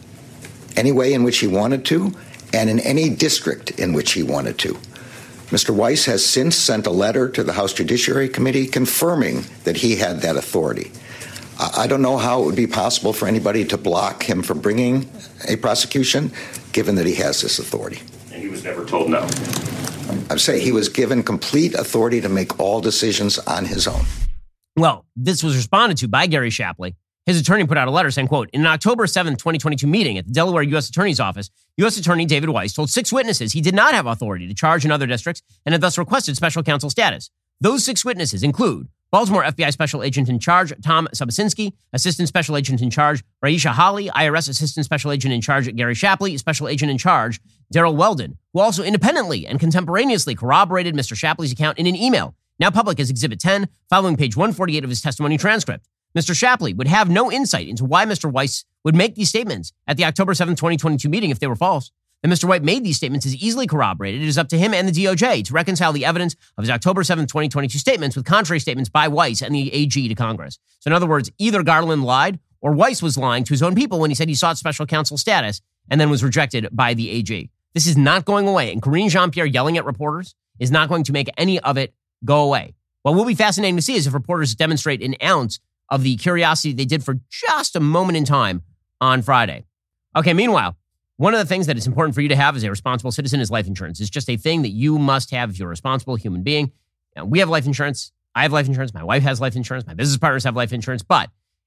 any way in which he wanted to and in any district in which he wanted to. Mr. Weiss has since sent a letter to the House Judiciary Committee confirming that he had that authority. I don't know how it would be possible for anybody to block him from bringing a prosecution, given that he has this authority. And he was never told no. I'm saying he was given complete authority to make all decisions on his own. Well, this was responded to by Gary Shapley. His attorney put out a letter saying, quote, in an October 7th, 2022 meeting at the Delaware U.S. Attorney's Office, U.S. Attorney David Weiss told 6 witnesses he did not have authority to charge in other districts and had thus requested special counsel status. Those 6 witnesses include Baltimore FBI Special Agent in Charge Tom Sobocinski, Assistant Special Agent in Charge Raisha Hawley, IRS Assistant Special Agent in Charge Gary Shapley, Special Agent in Charge Daryl Weldon, who also independently and contemporaneously corroborated Mr. Shapley's account in an email, now public as Exhibit 10, following page 148 of his testimony transcript. Mr. Shapley would have no insight into why Mr. Weiss would make these statements at the October 7th, 2022 meeting if they were false. That Mr. White made these statements is easily corroborated. It is up to him and the DOJ to reconcile the evidence of his October 7th, 2022 statements with contrary statements by Weiss and the AG to Congress. So in other words, either Garland lied or Weiss was lying to his own people when he said he sought special counsel status and then was rejected by the AG. This is not going away. And Karine Jean-Pierre yelling at reporters is not going to make any of it go away. What will be fascinating to see is if reporters demonstrate an ounce of the curiosity they did for just a moment in time on Friday. Okay, meanwhile, one of the things that is important for you to have as a responsible citizen is life insurance. It's just a thing that you must have if you're a responsible human being. We have life insurance. I have life insurance. My wife has life insurance. My business partners have life insurance. But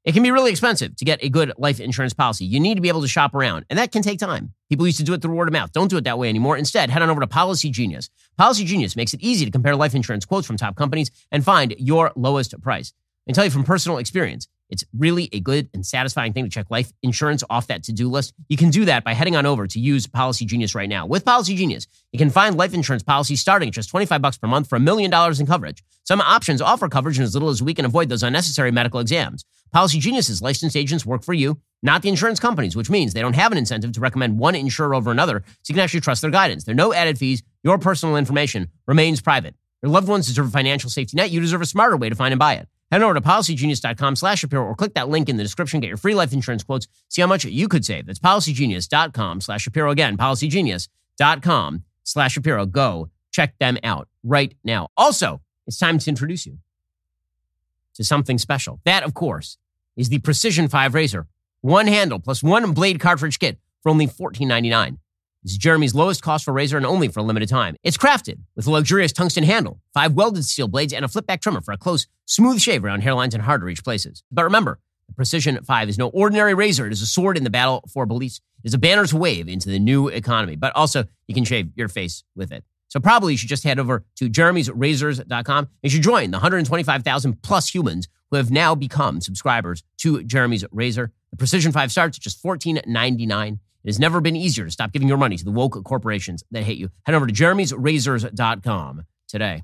It can be really expensive to get a good life insurance policy. You need to be able to shop around, and that can take time. People used to do it through word of mouth. Don't do it that way anymore. Instead, head on over to Policy Genius. Policy Genius makes it easy to compare life insurance quotes from top companies and find your lowest price. I can tell you from personal experience, it's really a good and satisfying thing to check life insurance off that to-do list. You can do that by heading on over to use Policy Genius right now. With Policy Genius, you can find life insurance policies starting at just $25 per month for $1 million in coverage. Some options offer coverage in as little as a week and avoid those unnecessary medical exams. Policy Genius's licensed agents work for you, not the insurance companies, which means they don't have an incentive to recommend one insurer over another, so you can actually trust their guidance. There are no added fees. Your personal information remains private. Your loved ones deserve a financial safety net. You deserve a smarter way to find and buy it. Head over to policygenius.com/Shapiro or click that link in the description. Get your free life insurance quotes. See how much you could save. That's policygenius.com/Shapiro. Again, policygenius.com/Shapiro. Go check them out right now. Also, it's time to introduce you to something special. That, of course, is the Precision 5 razor. One handle plus one blade cartridge kit for only $14.99. This is Jeremy's lowest cost for razor and only for a limited time. It's crafted with a luxurious tungsten handle, 5 welded steel blades, and a flip-back trimmer for a close, smooth shave around hairlines and hard-to-reach places. But remember, the Precision 5 is no ordinary razor. It is a sword in the battle for beliefs. It is a banner to wave into the new economy. But also, you can shave your face with it. So probably you should just head over to jeremy'srazors.com. You should join the 125,000 plus humans who have now become subscribers to Jeremy's Razor. The Precision 5 starts at just $14.99. It has never been easier to stop giving your money to the woke corporations that hate you. Head over to jeremy'srazors.com today.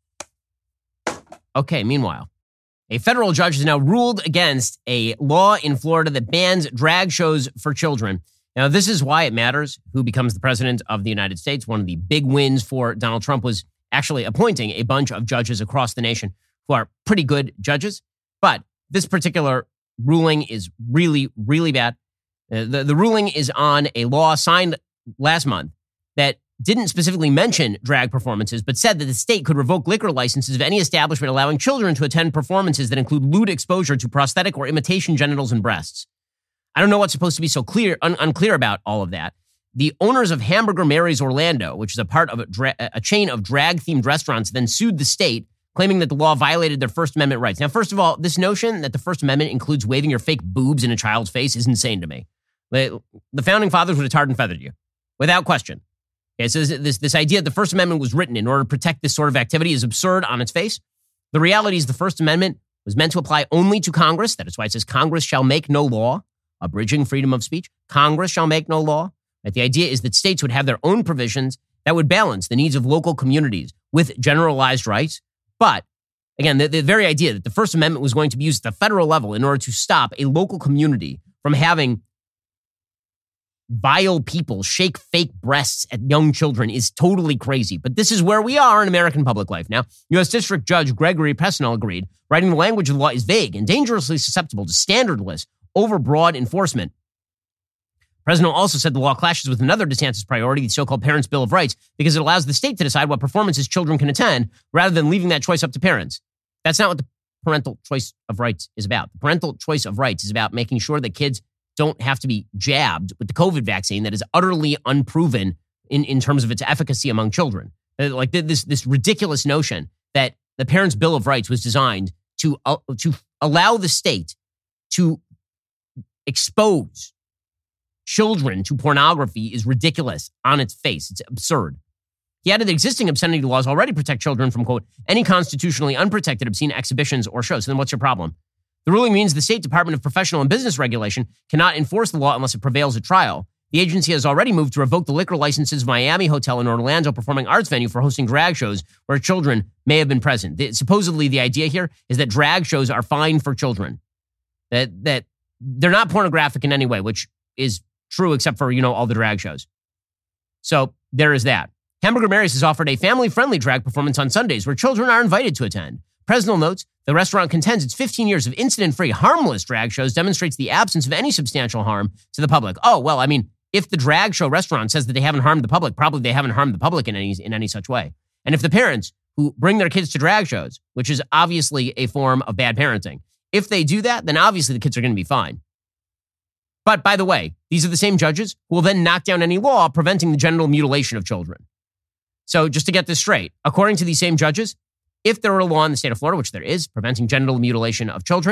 Okay, meanwhile, a federal judge has now ruled against a law in Florida that bans drag shows for children. Now, this is why it matters who becomes the president of the United States. One of the big wins for Donald Trump was actually appointing a bunch of judges across the nation who are pretty good judges. But this particular ruling is really, really bad. The ruling is on a law signed last month that didn't specifically mention drag performances, but said that the state could revoke liquor licenses of any establishment allowing children to attend performances that include lewd exposure to prosthetic or imitation genitals and breasts. I don't know what's supposed to be so unclear about all of that. The owners of Hamburger Mary's Orlando, which is a part of a chain of drag-themed restaurants, then sued the state, claiming that the law violated their First Amendment rights. Now, first of all, this notion that the First Amendment includes waving your fake boobs in a child's face is insane to me. The founding fathers would have tarred and feathered you, without question. Okay, so this idea that the First Amendment was written in order to protect this sort of activity is absurd on its face. The reality is the First Amendment was meant to apply only to Congress. That is why it says Congress shall make no law, abridging freedom of speech. Congress shall make no law. Right? The idea is that states would have their own provisions that would balance the needs of local communities with generalized rights. But again, the very idea that the First Amendment was going to be used at the federal level in order to stop a local community from having vile people shake fake breasts at young children is totally crazy. But this is where we are in American public life now. U.S. District Judge Gregory Pesnell agreed, writing the language of the law is vague and dangerously susceptible to standardless, overbroad enforcement. Pesnell also said the law clashes with another DeSantis priority, the so-called Parents' Bill of Rights, because it allows the state to decide what performances children can attend rather than leaving that choice up to parents. That's not what the parental choice of rights is about. The parental choice of rights is about making sure that kids don't have to be jabbed with the COVID vaccine that is utterly unproven in terms of its efficacy among children. Like this ridiculous notion that the Parents' Bill of Rights was designed to allow the state to expose children to pornography is ridiculous on its face. It's absurd. He added that existing obscenity laws already protect children from, quote, any constitutionally unprotected obscene exhibitions or shows. So then what's your problem? The ruling means the State Department of Professional and Business Regulation cannot enforce the law unless it prevails at trial. The agency has already moved to revoke the liquor licenses of Miami Hotel and Orlando Performing Arts venue for hosting drag shows where children may have been present. Supposedly, the idea here is that drag shows are fine for children. That they're not pornographic in any way, which is true except for, all the drag shows. So there is that. Hamburger Mary's has offered a family-friendly drag performance on Sundays where children are invited to attend. Pesnell notes, the restaurant contends its 15 years of incident-free, harmless drag shows demonstrates the absence of any substantial harm to the public. Oh, well, I mean, if the drag show restaurant says that they haven't harmed the public, probably they haven't harmed the public in any such way. And if the parents who bring their kids to drag shows, which is obviously a form of bad parenting, if they do that, then obviously the kids are going to be fine. But by the way, these are the same judges who will then knock down any law preventing the genital mutilation of children. So just to get this straight, according to these same judges, if there were a law in the state of Florida, which there is, preventing genital mutilation of children,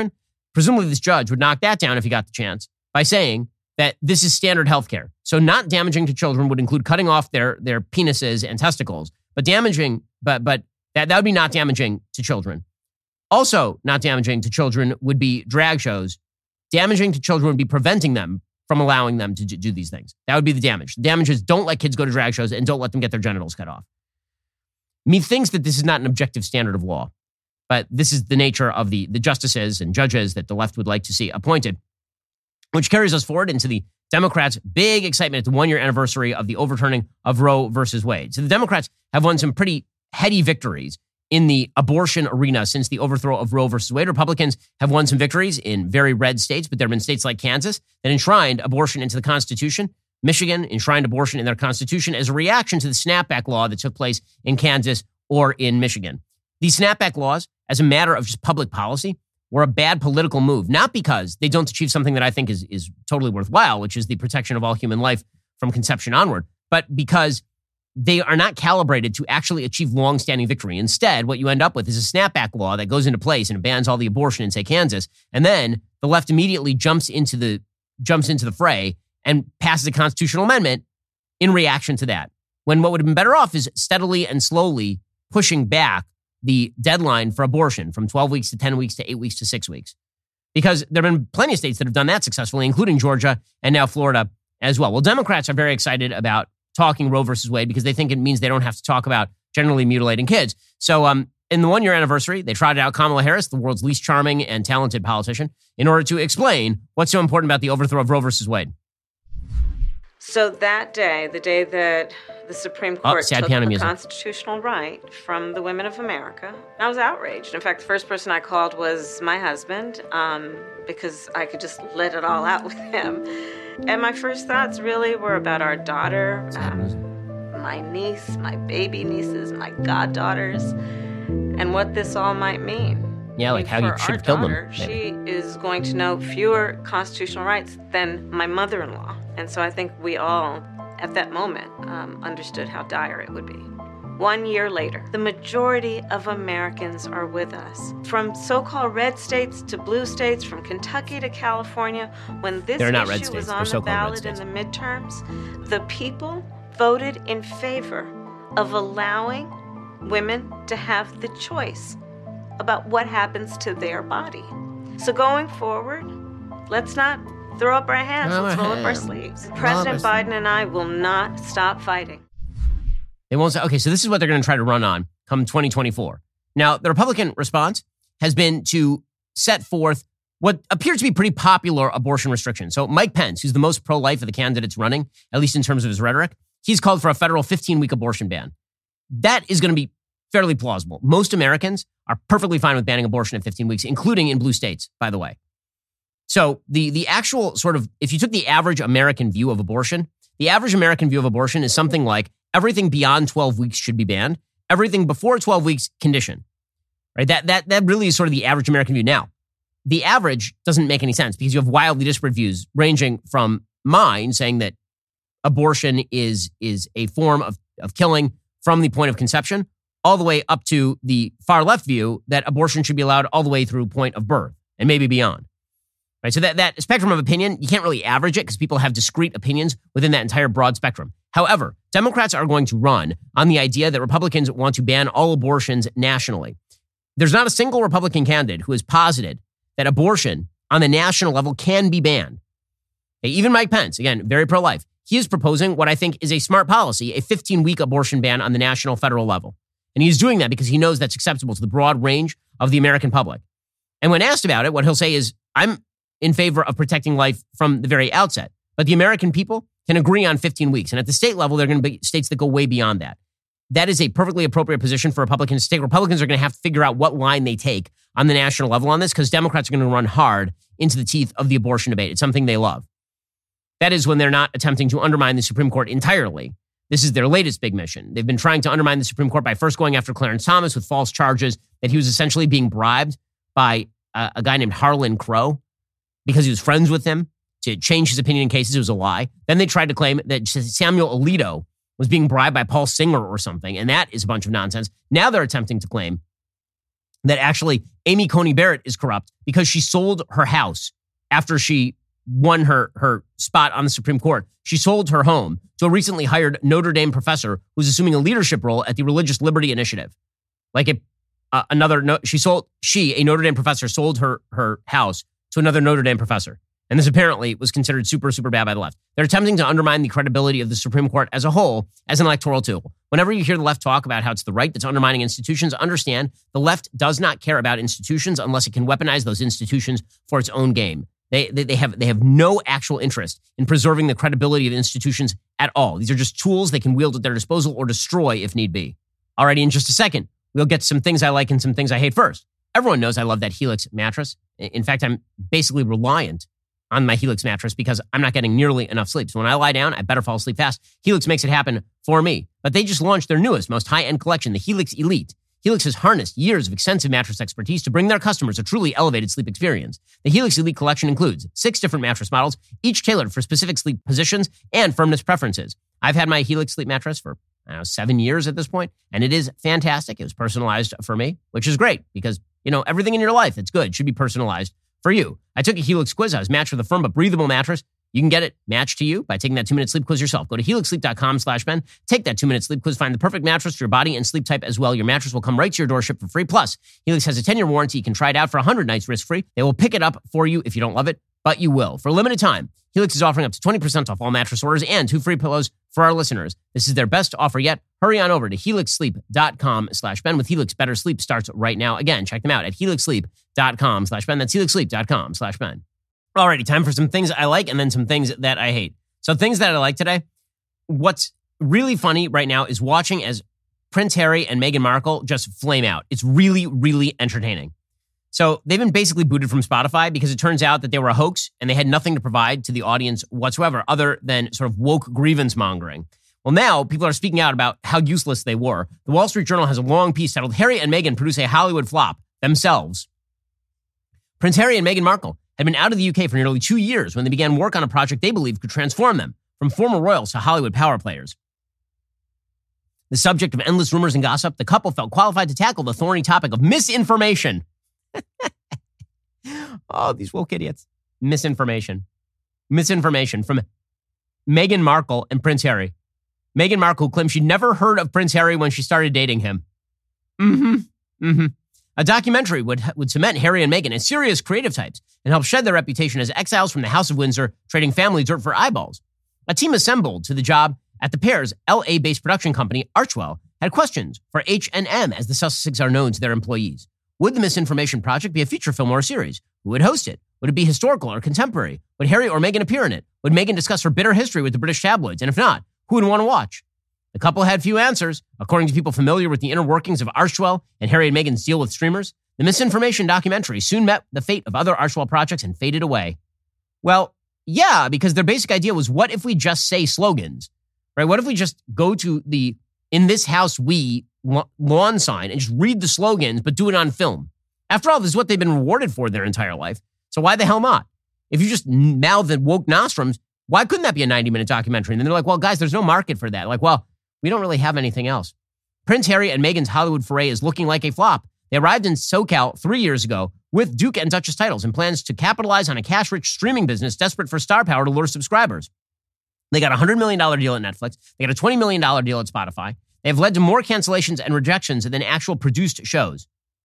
presumably this judge would knock that down if he got the chance by saying that this is standard healthcare. So not damaging to children would include cutting off their penises and testicles, but damaging, but that would be not damaging to children. Also not damaging to children would be drag shows. Damaging to children would be preventing them from allowing them to do these things. That would be the damage. The damage is don't let kids go to drag shows and don't let them get their genitals cut off. Methinks that this is not an objective standard of law, but this is the nature of the justices and judges that the left would like to see appointed, which carries us forward into the Democrats' big excitement at the one-year anniversary of the overturning of Roe versus Wade. So the Democrats have won some pretty heady victories in the abortion arena since the overthrow of Roe versus Wade. Republicans have won some victories in very red states, but there have been states like Kansas that enshrined abortion into the Constitution. Michigan enshrined abortion in their Constitution as a reaction to the snapback law that took place in Kansas or in Michigan. These snapback laws, as a matter of just public policy, were a bad political move, not because they don't achieve something that I think is totally worthwhile, which is the protection of all human life from conception onward, but because they are not calibrated to actually achieve long-standing victory. Instead, what you end up with is a snapback law that goes into place and it bans all the abortion in, say, Kansas, and then the left immediately jumps into the fray and passes a constitutional amendment in reaction to that. When what would have been better off is steadily and slowly pushing back the deadline for abortion from 12 weeks to 10 weeks to 8 weeks to 6 weeks. Because there have been plenty of states that have done that successfully, including Georgia and now Florida as well. Well, Democrats are very excited about talking Roe versus Wade because they think it means they don't have to talk about generally mutilating kids. So in the one-year anniversary, they trotted out Kamala Harris, the world's least charming and talented politician, in order to explain what's so important about the overthrow of Roe versus Wade. So that day, the day that the Supreme Court took the constitutional right from the women of America, I was outraged. In fact, the first person I called was my husband because I could just let it all out with him. And my first thoughts really were about our daughter, my niece, my baby nieces, my goddaughters, and what this all might mean. Yeah, like how you should have killed them. She is going to know fewer constitutional rights than my mother-in-law. And so I think we all, at that moment, understood how dire it would be. 1 year later, the majority of Americans are with us. From so-called red states to blue states, from Kentucky to California, when this issue was on the ballot in the midterms, the people voted in favor of allowing women to have the choice about what happens to their body. So going forward, let's not throw up our hands, let's roll up our sleeves. President Biden and I will not stop fighting. They won't say, okay, so this is what they're going to try to run on come 2024. Now, the Republican response has been to set forth what appears to be pretty popular abortion restrictions. So Mike Pence, who's the most pro-life of the candidates running, at least in terms of his rhetoric, he's called for a federal 15-week abortion ban. That is going to be fairly plausible. Most Americans are perfectly fine with banning abortion at 15 weeks, including in blue states, by the way. So the actual sort of, if you took the average American view of abortion, the average American view of abortion is something like everything beyond 12 weeks should be banned. Everything before 12 weeks, condition. Right? That really is sort of the average American view. Now, the average doesn't make any sense because you have wildly disparate views ranging from mine saying that abortion is a form of killing from the point of conception all the way up to the far left view that abortion should be allowed all the way through point of birth and maybe beyond. Right? So that spectrum of opinion, you can't really average it because people have discrete opinions within that entire broad spectrum. However, Democrats are going to run on the idea that Republicans want to ban all abortions nationally. There's not a single Republican candidate who has posited that abortion on the national level can be banned. Even Mike Pence, again, very pro-life, he is proposing what I think is a smart policy, a 15-week abortion ban on the national federal level. And he's doing that because he knows that's acceptable to the broad range of the American public. And when asked about it, what he'll say is, I'm in favor of protecting life from the very outset. But the American people can agree on 15 weeks. And at the state level, there are going to be states that go way beyond that. That is a perfectly appropriate position for Republicans to take. Republicans are going to have to figure out what line they take on the national level on this because Democrats are going to run hard into the teeth of the abortion debate. It's something they love. That is when they're not attempting to undermine the Supreme Court entirely. This is their latest big mission. They've been trying to undermine the Supreme Court by first going after Clarence Thomas with false charges that he was essentially being bribed by a guy named Harlan Crow because he was friends with him to change his opinion in cases. It was a lie. Then they tried to claim that Samuel Alito was being bribed by Paul Singer or something, and that is a bunch of nonsense. Now they're attempting to claim that actually Amy Coney Barrett is corrupt because she sold her house after she won her spot on the Supreme Court. She sold her home to a recently hired Notre Dame professor who's assuming a leadership role at the Religious Liberty Initiative. Like a Notre Dame professor sold her house to another Notre Dame professor. And this apparently was considered super, super bad by the left. They're attempting to undermine the credibility of the Supreme Court as a whole as an electoral tool. Whenever you hear the left talk about how it's the right that's undermining institutions, understand the left does not care about institutions unless it can weaponize those institutions for its own game. They have no actual interest in preserving the credibility of institutions at all. These are just tools they can wield at their disposal or destroy if need be. Alrighty, in just a second, we'll get to some things I like and some things I hate first. Everyone knows I love that Helix mattress. In fact, I'm basically reliant on my Helix mattress because I'm not getting nearly enough sleep. So when I lie down, I better fall asleep fast. Helix makes it happen for me. But they just launched their newest, most high-end collection, the Helix Elite. Helix has harnessed years of extensive mattress expertise to bring their customers a truly elevated sleep experience. The Helix Elite collection includes 6 different mattress models, each tailored for specific sleep positions and firmness preferences. I've had my Helix sleep mattress for 7 years at this point, and it is fantastic. It was personalized for me, which is great because, everything in your life that's good should be personalized for you. I took a Helix quiz. I was matched with a firm but breathable mattress. You can get it matched to you by taking that 2-minute sleep quiz yourself. Go to helixsleep.com/Ben. Take that 2-minute sleep quiz. Find the perfect mattress for your body and sleep type as well. Your mattress will come right to your door, shipped for free. Plus, Helix has a 10-year warranty. You can try it out for 100 nights risk-free. They will pick it up for you if you don't love it, but you will. For a limited time, Helix is offering up to 20% off all mattress orders and 2 free pillows for our listeners. This is their best offer yet. Hurry on over to helixsleep.com/Ben. With Helix, better sleep starts right now. Again, check them out at helixsleep.com/Ben. That's helixsleep.com/Ben. Alrighty, time for some things I like and then some things that I hate. So things that I like today, what's really funny right now is watching as Prince Harry and Meghan Markle just flame out. It's really, really entertaining. So they've been basically booted from Spotify because it turns out that they were a hoax and they had nothing to provide to the audience whatsoever other than sort of woke grievance mongering. Well, now people are speaking out about how useless they were. The Wall Street Journal has a long piece titled, Harry and Meghan Produce a Hollywood Flop Themselves. Prince Harry and Meghan Markle had been out of the UK for nearly 2 years when they began work on a project they believed could transform them from former royals to Hollywood power players. The subject of endless rumors and gossip, the couple felt qualified to tackle the thorny topic of misinformation. Oh, these woke idiots. Misinformation from Meghan Markle and Prince Harry. Meghan Markle claimed she'd never heard of Prince Harry when she started dating him. A documentary would cement Harry and Meghan as serious creative types and help shed their reputation as exiles from the House of Windsor, trading family dirt for eyeballs. A team assembled to the job at the pair's LA-based production company, Archwell, had questions for H&M as the Sussex are known to their employees. Would the Misinformation Project be a feature film or a series? Who would host it? Would it be historical or contemporary? Would Harry or Meghan appear in it? Would Meghan discuss her bitter history with the British tabloids? And if not, who would want to watch? The couple had few answers. According to people familiar with the inner workings of Archwell and Harry and Meghan's deal with streamers, the Misinformation documentary soon met the fate of other Archwell projects and faded away. Well, yeah, because their basic idea was, what if we just say slogans, right? What if we just go to the "In This House We" lawn sign and just read the slogans, but do it on film? After all, this is what they've been rewarded for their entire life. So why the hell not? If you just mouth the woke nostrums, why couldn't that be a 90-minute documentary? And then they're like, well, guys, there's no market for that. Like, well, we don't really have anything else. Prince Harry and Meghan's Hollywood foray is looking like a flop. They arrived in SoCal 3 years ago with Duke and Duchess titles and plans to capitalize on a cash-rich streaming business desperate for star power to lure subscribers. They got a $100 million deal at Netflix. They got a $20 million deal at Spotify. They have led to more cancellations and rejections than actual produced shows.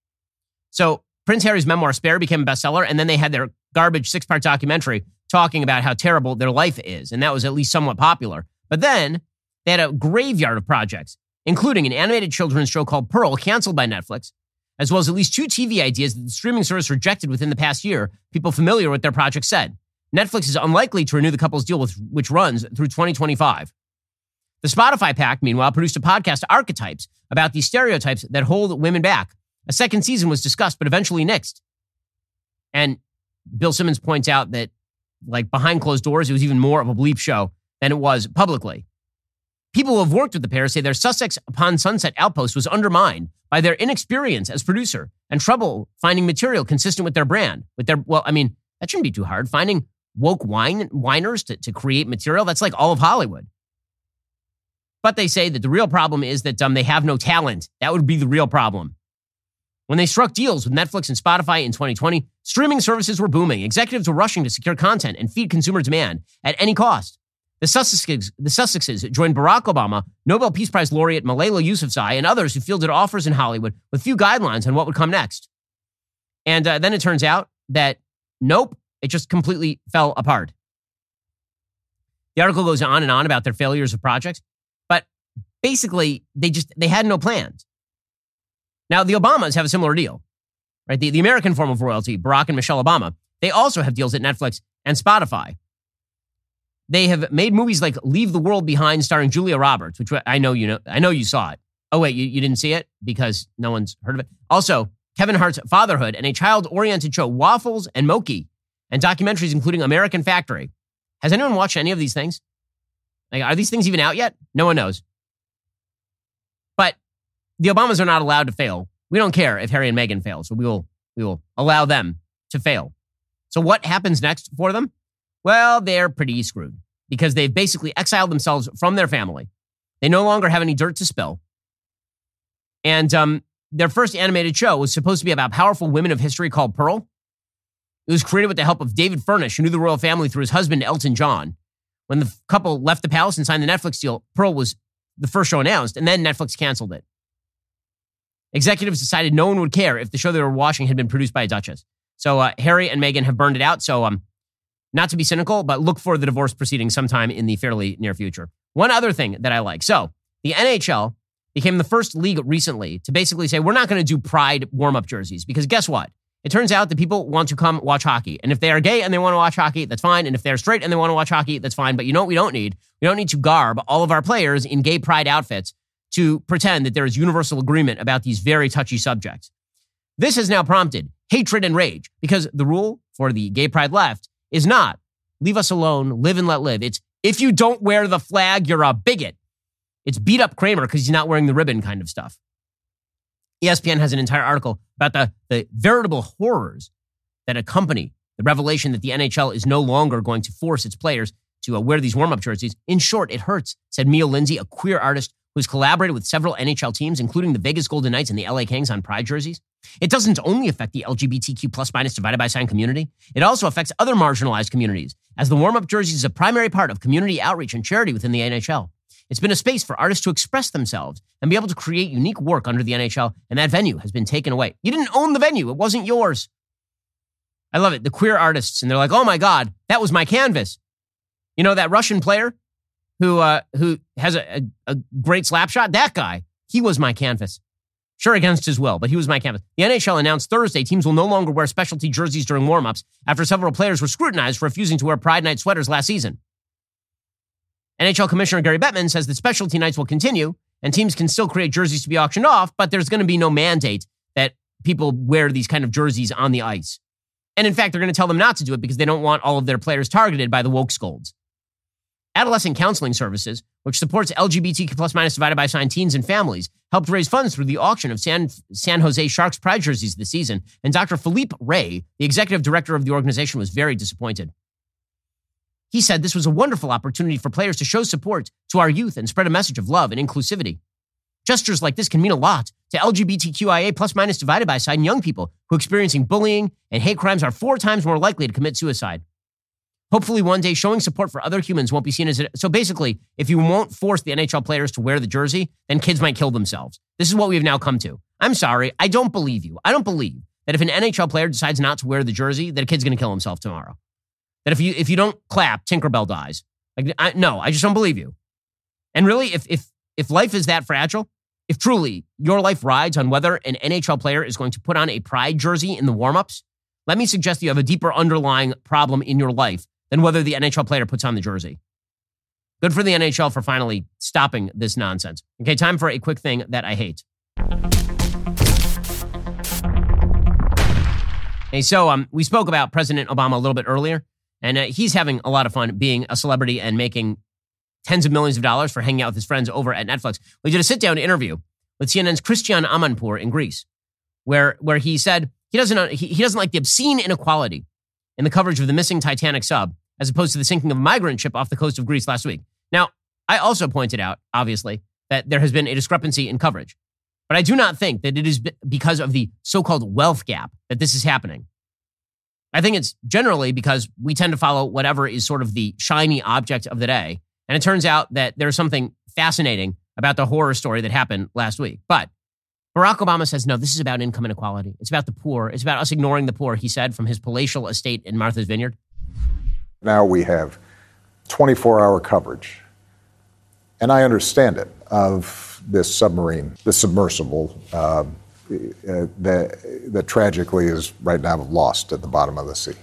So Prince Harry's memoir, Spare, became a bestseller, and then they had their garbage 6-part documentary talking about how terrible their life is, and that was at least somewhat popular. But then they had a graveyard of projects, including an animated children's show called Pearl, canceled by Netflix, as well as at least 2 TV ideas that the streaming service rejected within the past year, people familiar with their project said. Netflix is unlikely to renew the couple's deal, which runs through 2025. The Spotify pack, meanwhile, produced a podcast, Archetypes, about the stereotypes that hold women back. A second season was discussed, but eventually nixed. And Bill Simmons points out that, like, behind closed doors, it was even more of a bleep show than it was publicly. People who have worked with the pair say their Sussex upon Sunset outpost was undermined by their inexperience as producer and trouble finding material consistent with their brand. That shouldn't be too hard. Finding woke whiners to create material, that's like all of Hollywood. But they say that the real problem is that they have no talent. That would be the real problem. When they struck deals with Netflix and Spotify in 2020, streaming services were booming. Executives were rushing to secure content and feed consumer demand at any cost. The Sussexes joined Barack Obama, Nobel Peace Prize laureate Malala Yousafzai, and others who fielded offers in Hollywood with few guidelines on what would come next. And then it turns out that, nope, it just completely fell apart. The article goes on and on about their failures of projects, but basically they had no plans. Now, the Obamas have a similar deal, right? The American form of royalty, Barack and Michelle Obama, they also have deals at Netflix and Spotify. They have made movies like Leave the World Behind starring Julia Roberts, which I know you saw it. Oh, wait, you didn't see it because no one's heard of it? Also, Kevin Hart's Fatherhood and a child-oriented show, Waffles and Moki, and documentaries including American Factory. Has anyone watched any of these things? Like, are these things even out yet? No one knows. But the Obamas are not allowed to fail. We don't care if Harry and Meghan fail, so we will allow them to fail. So what happens next for them? Well, they're pretty screwed because they've basically exiled themselves from their family. They no longer have any dirt to spill. And their first animated show was supposed to be about powerful women of history called Pearl. It was created with the help of David Furnish, who knew the royal family through his husband, Elton John. When the couple left the palace and signed the Netflix deal, Pearl was the first show announced, and then Netflix canceled it. Executives decided no one would care if the show they were watching had been produced by a duchess. So Harry and Meghan have burned it out. So not to be cynical, but look for the divorce proceedings sometime in the fairly near future. One other thing that I like. So the NHL became the first league recently to basically say, we're not going to do pride warm-up jerseys because guess what? It turns out that people want to come watch hockey. And if they are gay and they want to watch hockey, that's fine. And if they're straight and they want to watch hockey, that's fine. But you know what we don't need? We don't need to garb all of our players in gay pride outfits to pretend that there is universal agreement about these very touchy subjects. This has now prompted hatred and rage because the rule for the gay pride left is not leave us alone, live and let live. It's if you don't wear the flag, you're a bigot. It's beat up Kramer because he's not wearing the ribbon kind of stuff. ESPN has an entire article about the veritable horrors that accompany the revelation that the NHL is no longer going to force its players to wear these warm-up jerseys. In short, it hurts, said Mia Lindsay, a queer artist who's collaborated with several NHL teams, including the Vegas Golden Knights and the LA Kings on pride jerseys. It doesn't only affect the LGBTQ plus minus divided by sign community. It also affects other marginalized communities, as the warm-up jersey is a primary part of community outreach and charity within the NHL. It's been a space for artists to express themselves and be able to create unique work under the NHL, and that venue has been taken away. You didn't own the venue. It wasn't yours. I love it. The queer artists, and they're like, oh my God, that was my canvas. You know, that Russian player who has a great slap shot? That guy, he was my canvas. Sure, against his will, but he was my canvas. The NHL announced Thursday teams will no longer wear specialty jerseys during warm-ups after several players were scrutinized for refusing to wear Pride Night sweaters last season. NHL Commissioner Gary Bettman says that specialty nights will continue and teams can still create jerseys to be auctioned off, but there's going to be no mandate that people wear these kind of jerseys on the ice. And in fact, they're going to tell them not to do it because they don't want all of their players targeted by the woke scolds. Adolescent Counseling Services, which supports LGBTQ plus minus divided by sign teens and families, helped raise funds through the auction of San Jose Sharks pride jerseys this season. And Dr. Philippe Ray, the executive director of the organization, was very disappointed. He said this was a wonderful opportunity for players to show support to our youth and spread a message of love and inclusivity. Gestures like this can mean a lot to LGBTQIA plus minus divided by sign young people who experiencing bullying and hate crimes are 4 times more likely to commit suicide. Hopefully one day showing support for other humans won't be seen as... So basically, if you won't force the NHL players to wear the jersey, then kids might kill themselves. This is what we've now come to. I'm sorry. I don't believe you. I don't believe that if an NHL player decides not to wear the jersey, that a kid's going to kill himself tomorrow. That if you don't clap, Tinkerbell dies. No, I just don't believe you. And really, if life is that fragile, if truly your life rides on whether an NHL player is going to put on a pride jersey in the warm-ups, let me suggest that you have a deeper underlying problem in your life than whether the NHL player puts on the jersey. Good for the NHL for finally stopping this nonsense. Okay, time for a quick thing that I hate. Hey, so we spoke about President Obama a little bit earlier, and he's having a lot of fun being a celebrity and making tens of millions of dollars for hanging out with his friends over at Netflix. We did a sit-down interview with CNN's Christian Amanpour in Greece, where he said he doesn't like the obscene inequality in the coverage of the missing Titanic sub, as opposed to the sinking of a migrant ship off the coast of Greece last week. Now, I also pointed out, obviously, that there has been a discrepancy in coverage. But I do not think that it is because of the so-called wealth gap that this is happening. I think it's generally because we tend to follow whatever is sort of the shiny object of the day. And it turns out that there's something fascinating about the horror story that happened last week. But Barack Obama says, no, this is about income inequality. It's about the poor. It's about us ignoring the poor, he said from his palatial estate in Martha's Vineyard. Now we have 24-hour coverage. And I understand it, of this submarine, this submersible that tragically is right now lost at the bottom of the sea.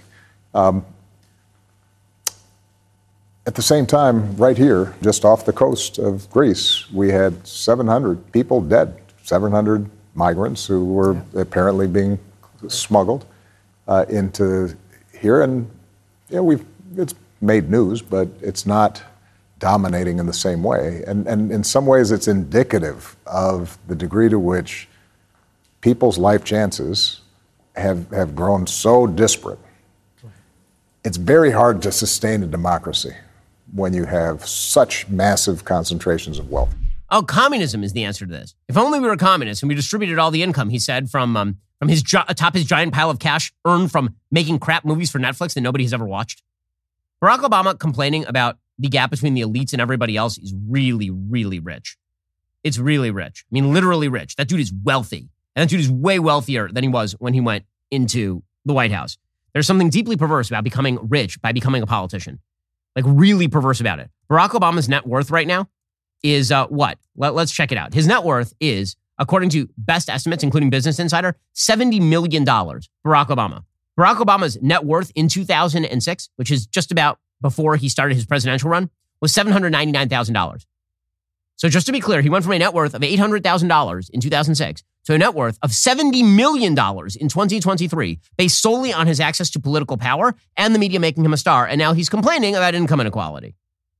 At the same time, right here, just off the coast of Greece, we had 700 people dead, 700 migrants who were apparently being smuggled into here. And it's made news, but it's not dominating in the same way. And in some ways, it's indicative of the degree to which people's life chances have grown so disparate. It's very hard to sustain a democracy when you have such massive concentrations of wealth. Oh, communism is the answer to this. If only we were communists and we distributed all the income, he said, from his atop his giant pile of cash earned from making crap movies for Netflix that nobody has ever watched. Barack Obama complaining about the gap between the elites and everybody else is really, really rich. It's really rich. I mean, literally rich. That dude is wealthy. And that dude is way wealthier than he was when he went into the White House. There's something deeply perverse about becoming rich by becoming a politician. Like, really perverse about it. Barack Obama's net worth right now is what? Let's check it out. His net worth is, according to best estimates, including Business Insider, $70 million. Barack Obama. Barack Obama's net worth in 2006, which is just about before he started his presidential run, was $799,000. So just to be clear, he went from a net worth of $800,000 in 2006 to a net worth of $70 million in 2023, based solely on his access to political power and the media making him a star. And now he's complaining about income inequality.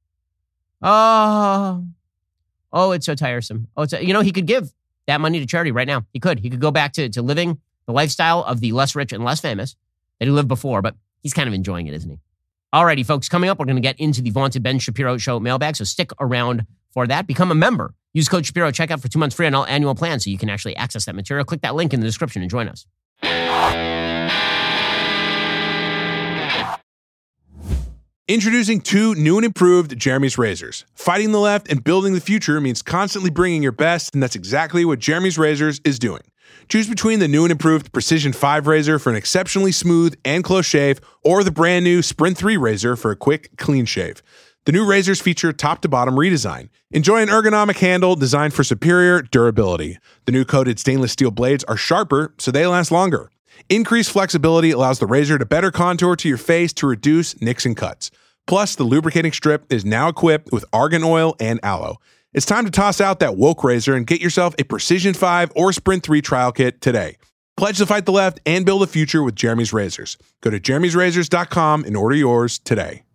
Oh, it's so tiresome. He could give that money to charity right now. He could go back to living the lifestyle of the less rich and less famous that he lived before, but he's kind of enjoying it, isn't he? Alrighty, folks, coming up, we're going to get into the vaunted Ben Shapiro Show mailbag, so stick around for that. Become a member. Use code Shapiro at checkout for 2 months free on all annual plans so you can actually access that material. Click that link in the description and join us. Introducing 2 new and improved Jeremy's Razors. Fighting the left and building the future means constantly bringing your best, and that's exactly what Jeremy's Razors is doing. Choose between the new and improved Precision 5 razor for an exceptionally smooth and close shave, or the brand new Sprint 3 razor for a quick, clean shave. The new razors feature top-to-bottom redesign. Enjoy an ergonomic handle designed for superior durability. The new coated stainless steel blades are sharper, so they last longer. Increased flexibility allows the razor to better contour to your face to reduce nicks and cuts. Plus, the lubricating strip is now equipped with argan oil and aloe. It's time to toss out that woke razor and get yourself a Precision 5 or Sprint 3 trial kit today. Pledge to fight the left and build a future with Jeremy's Razors. Go to jeremy'srazors.com and order yours today.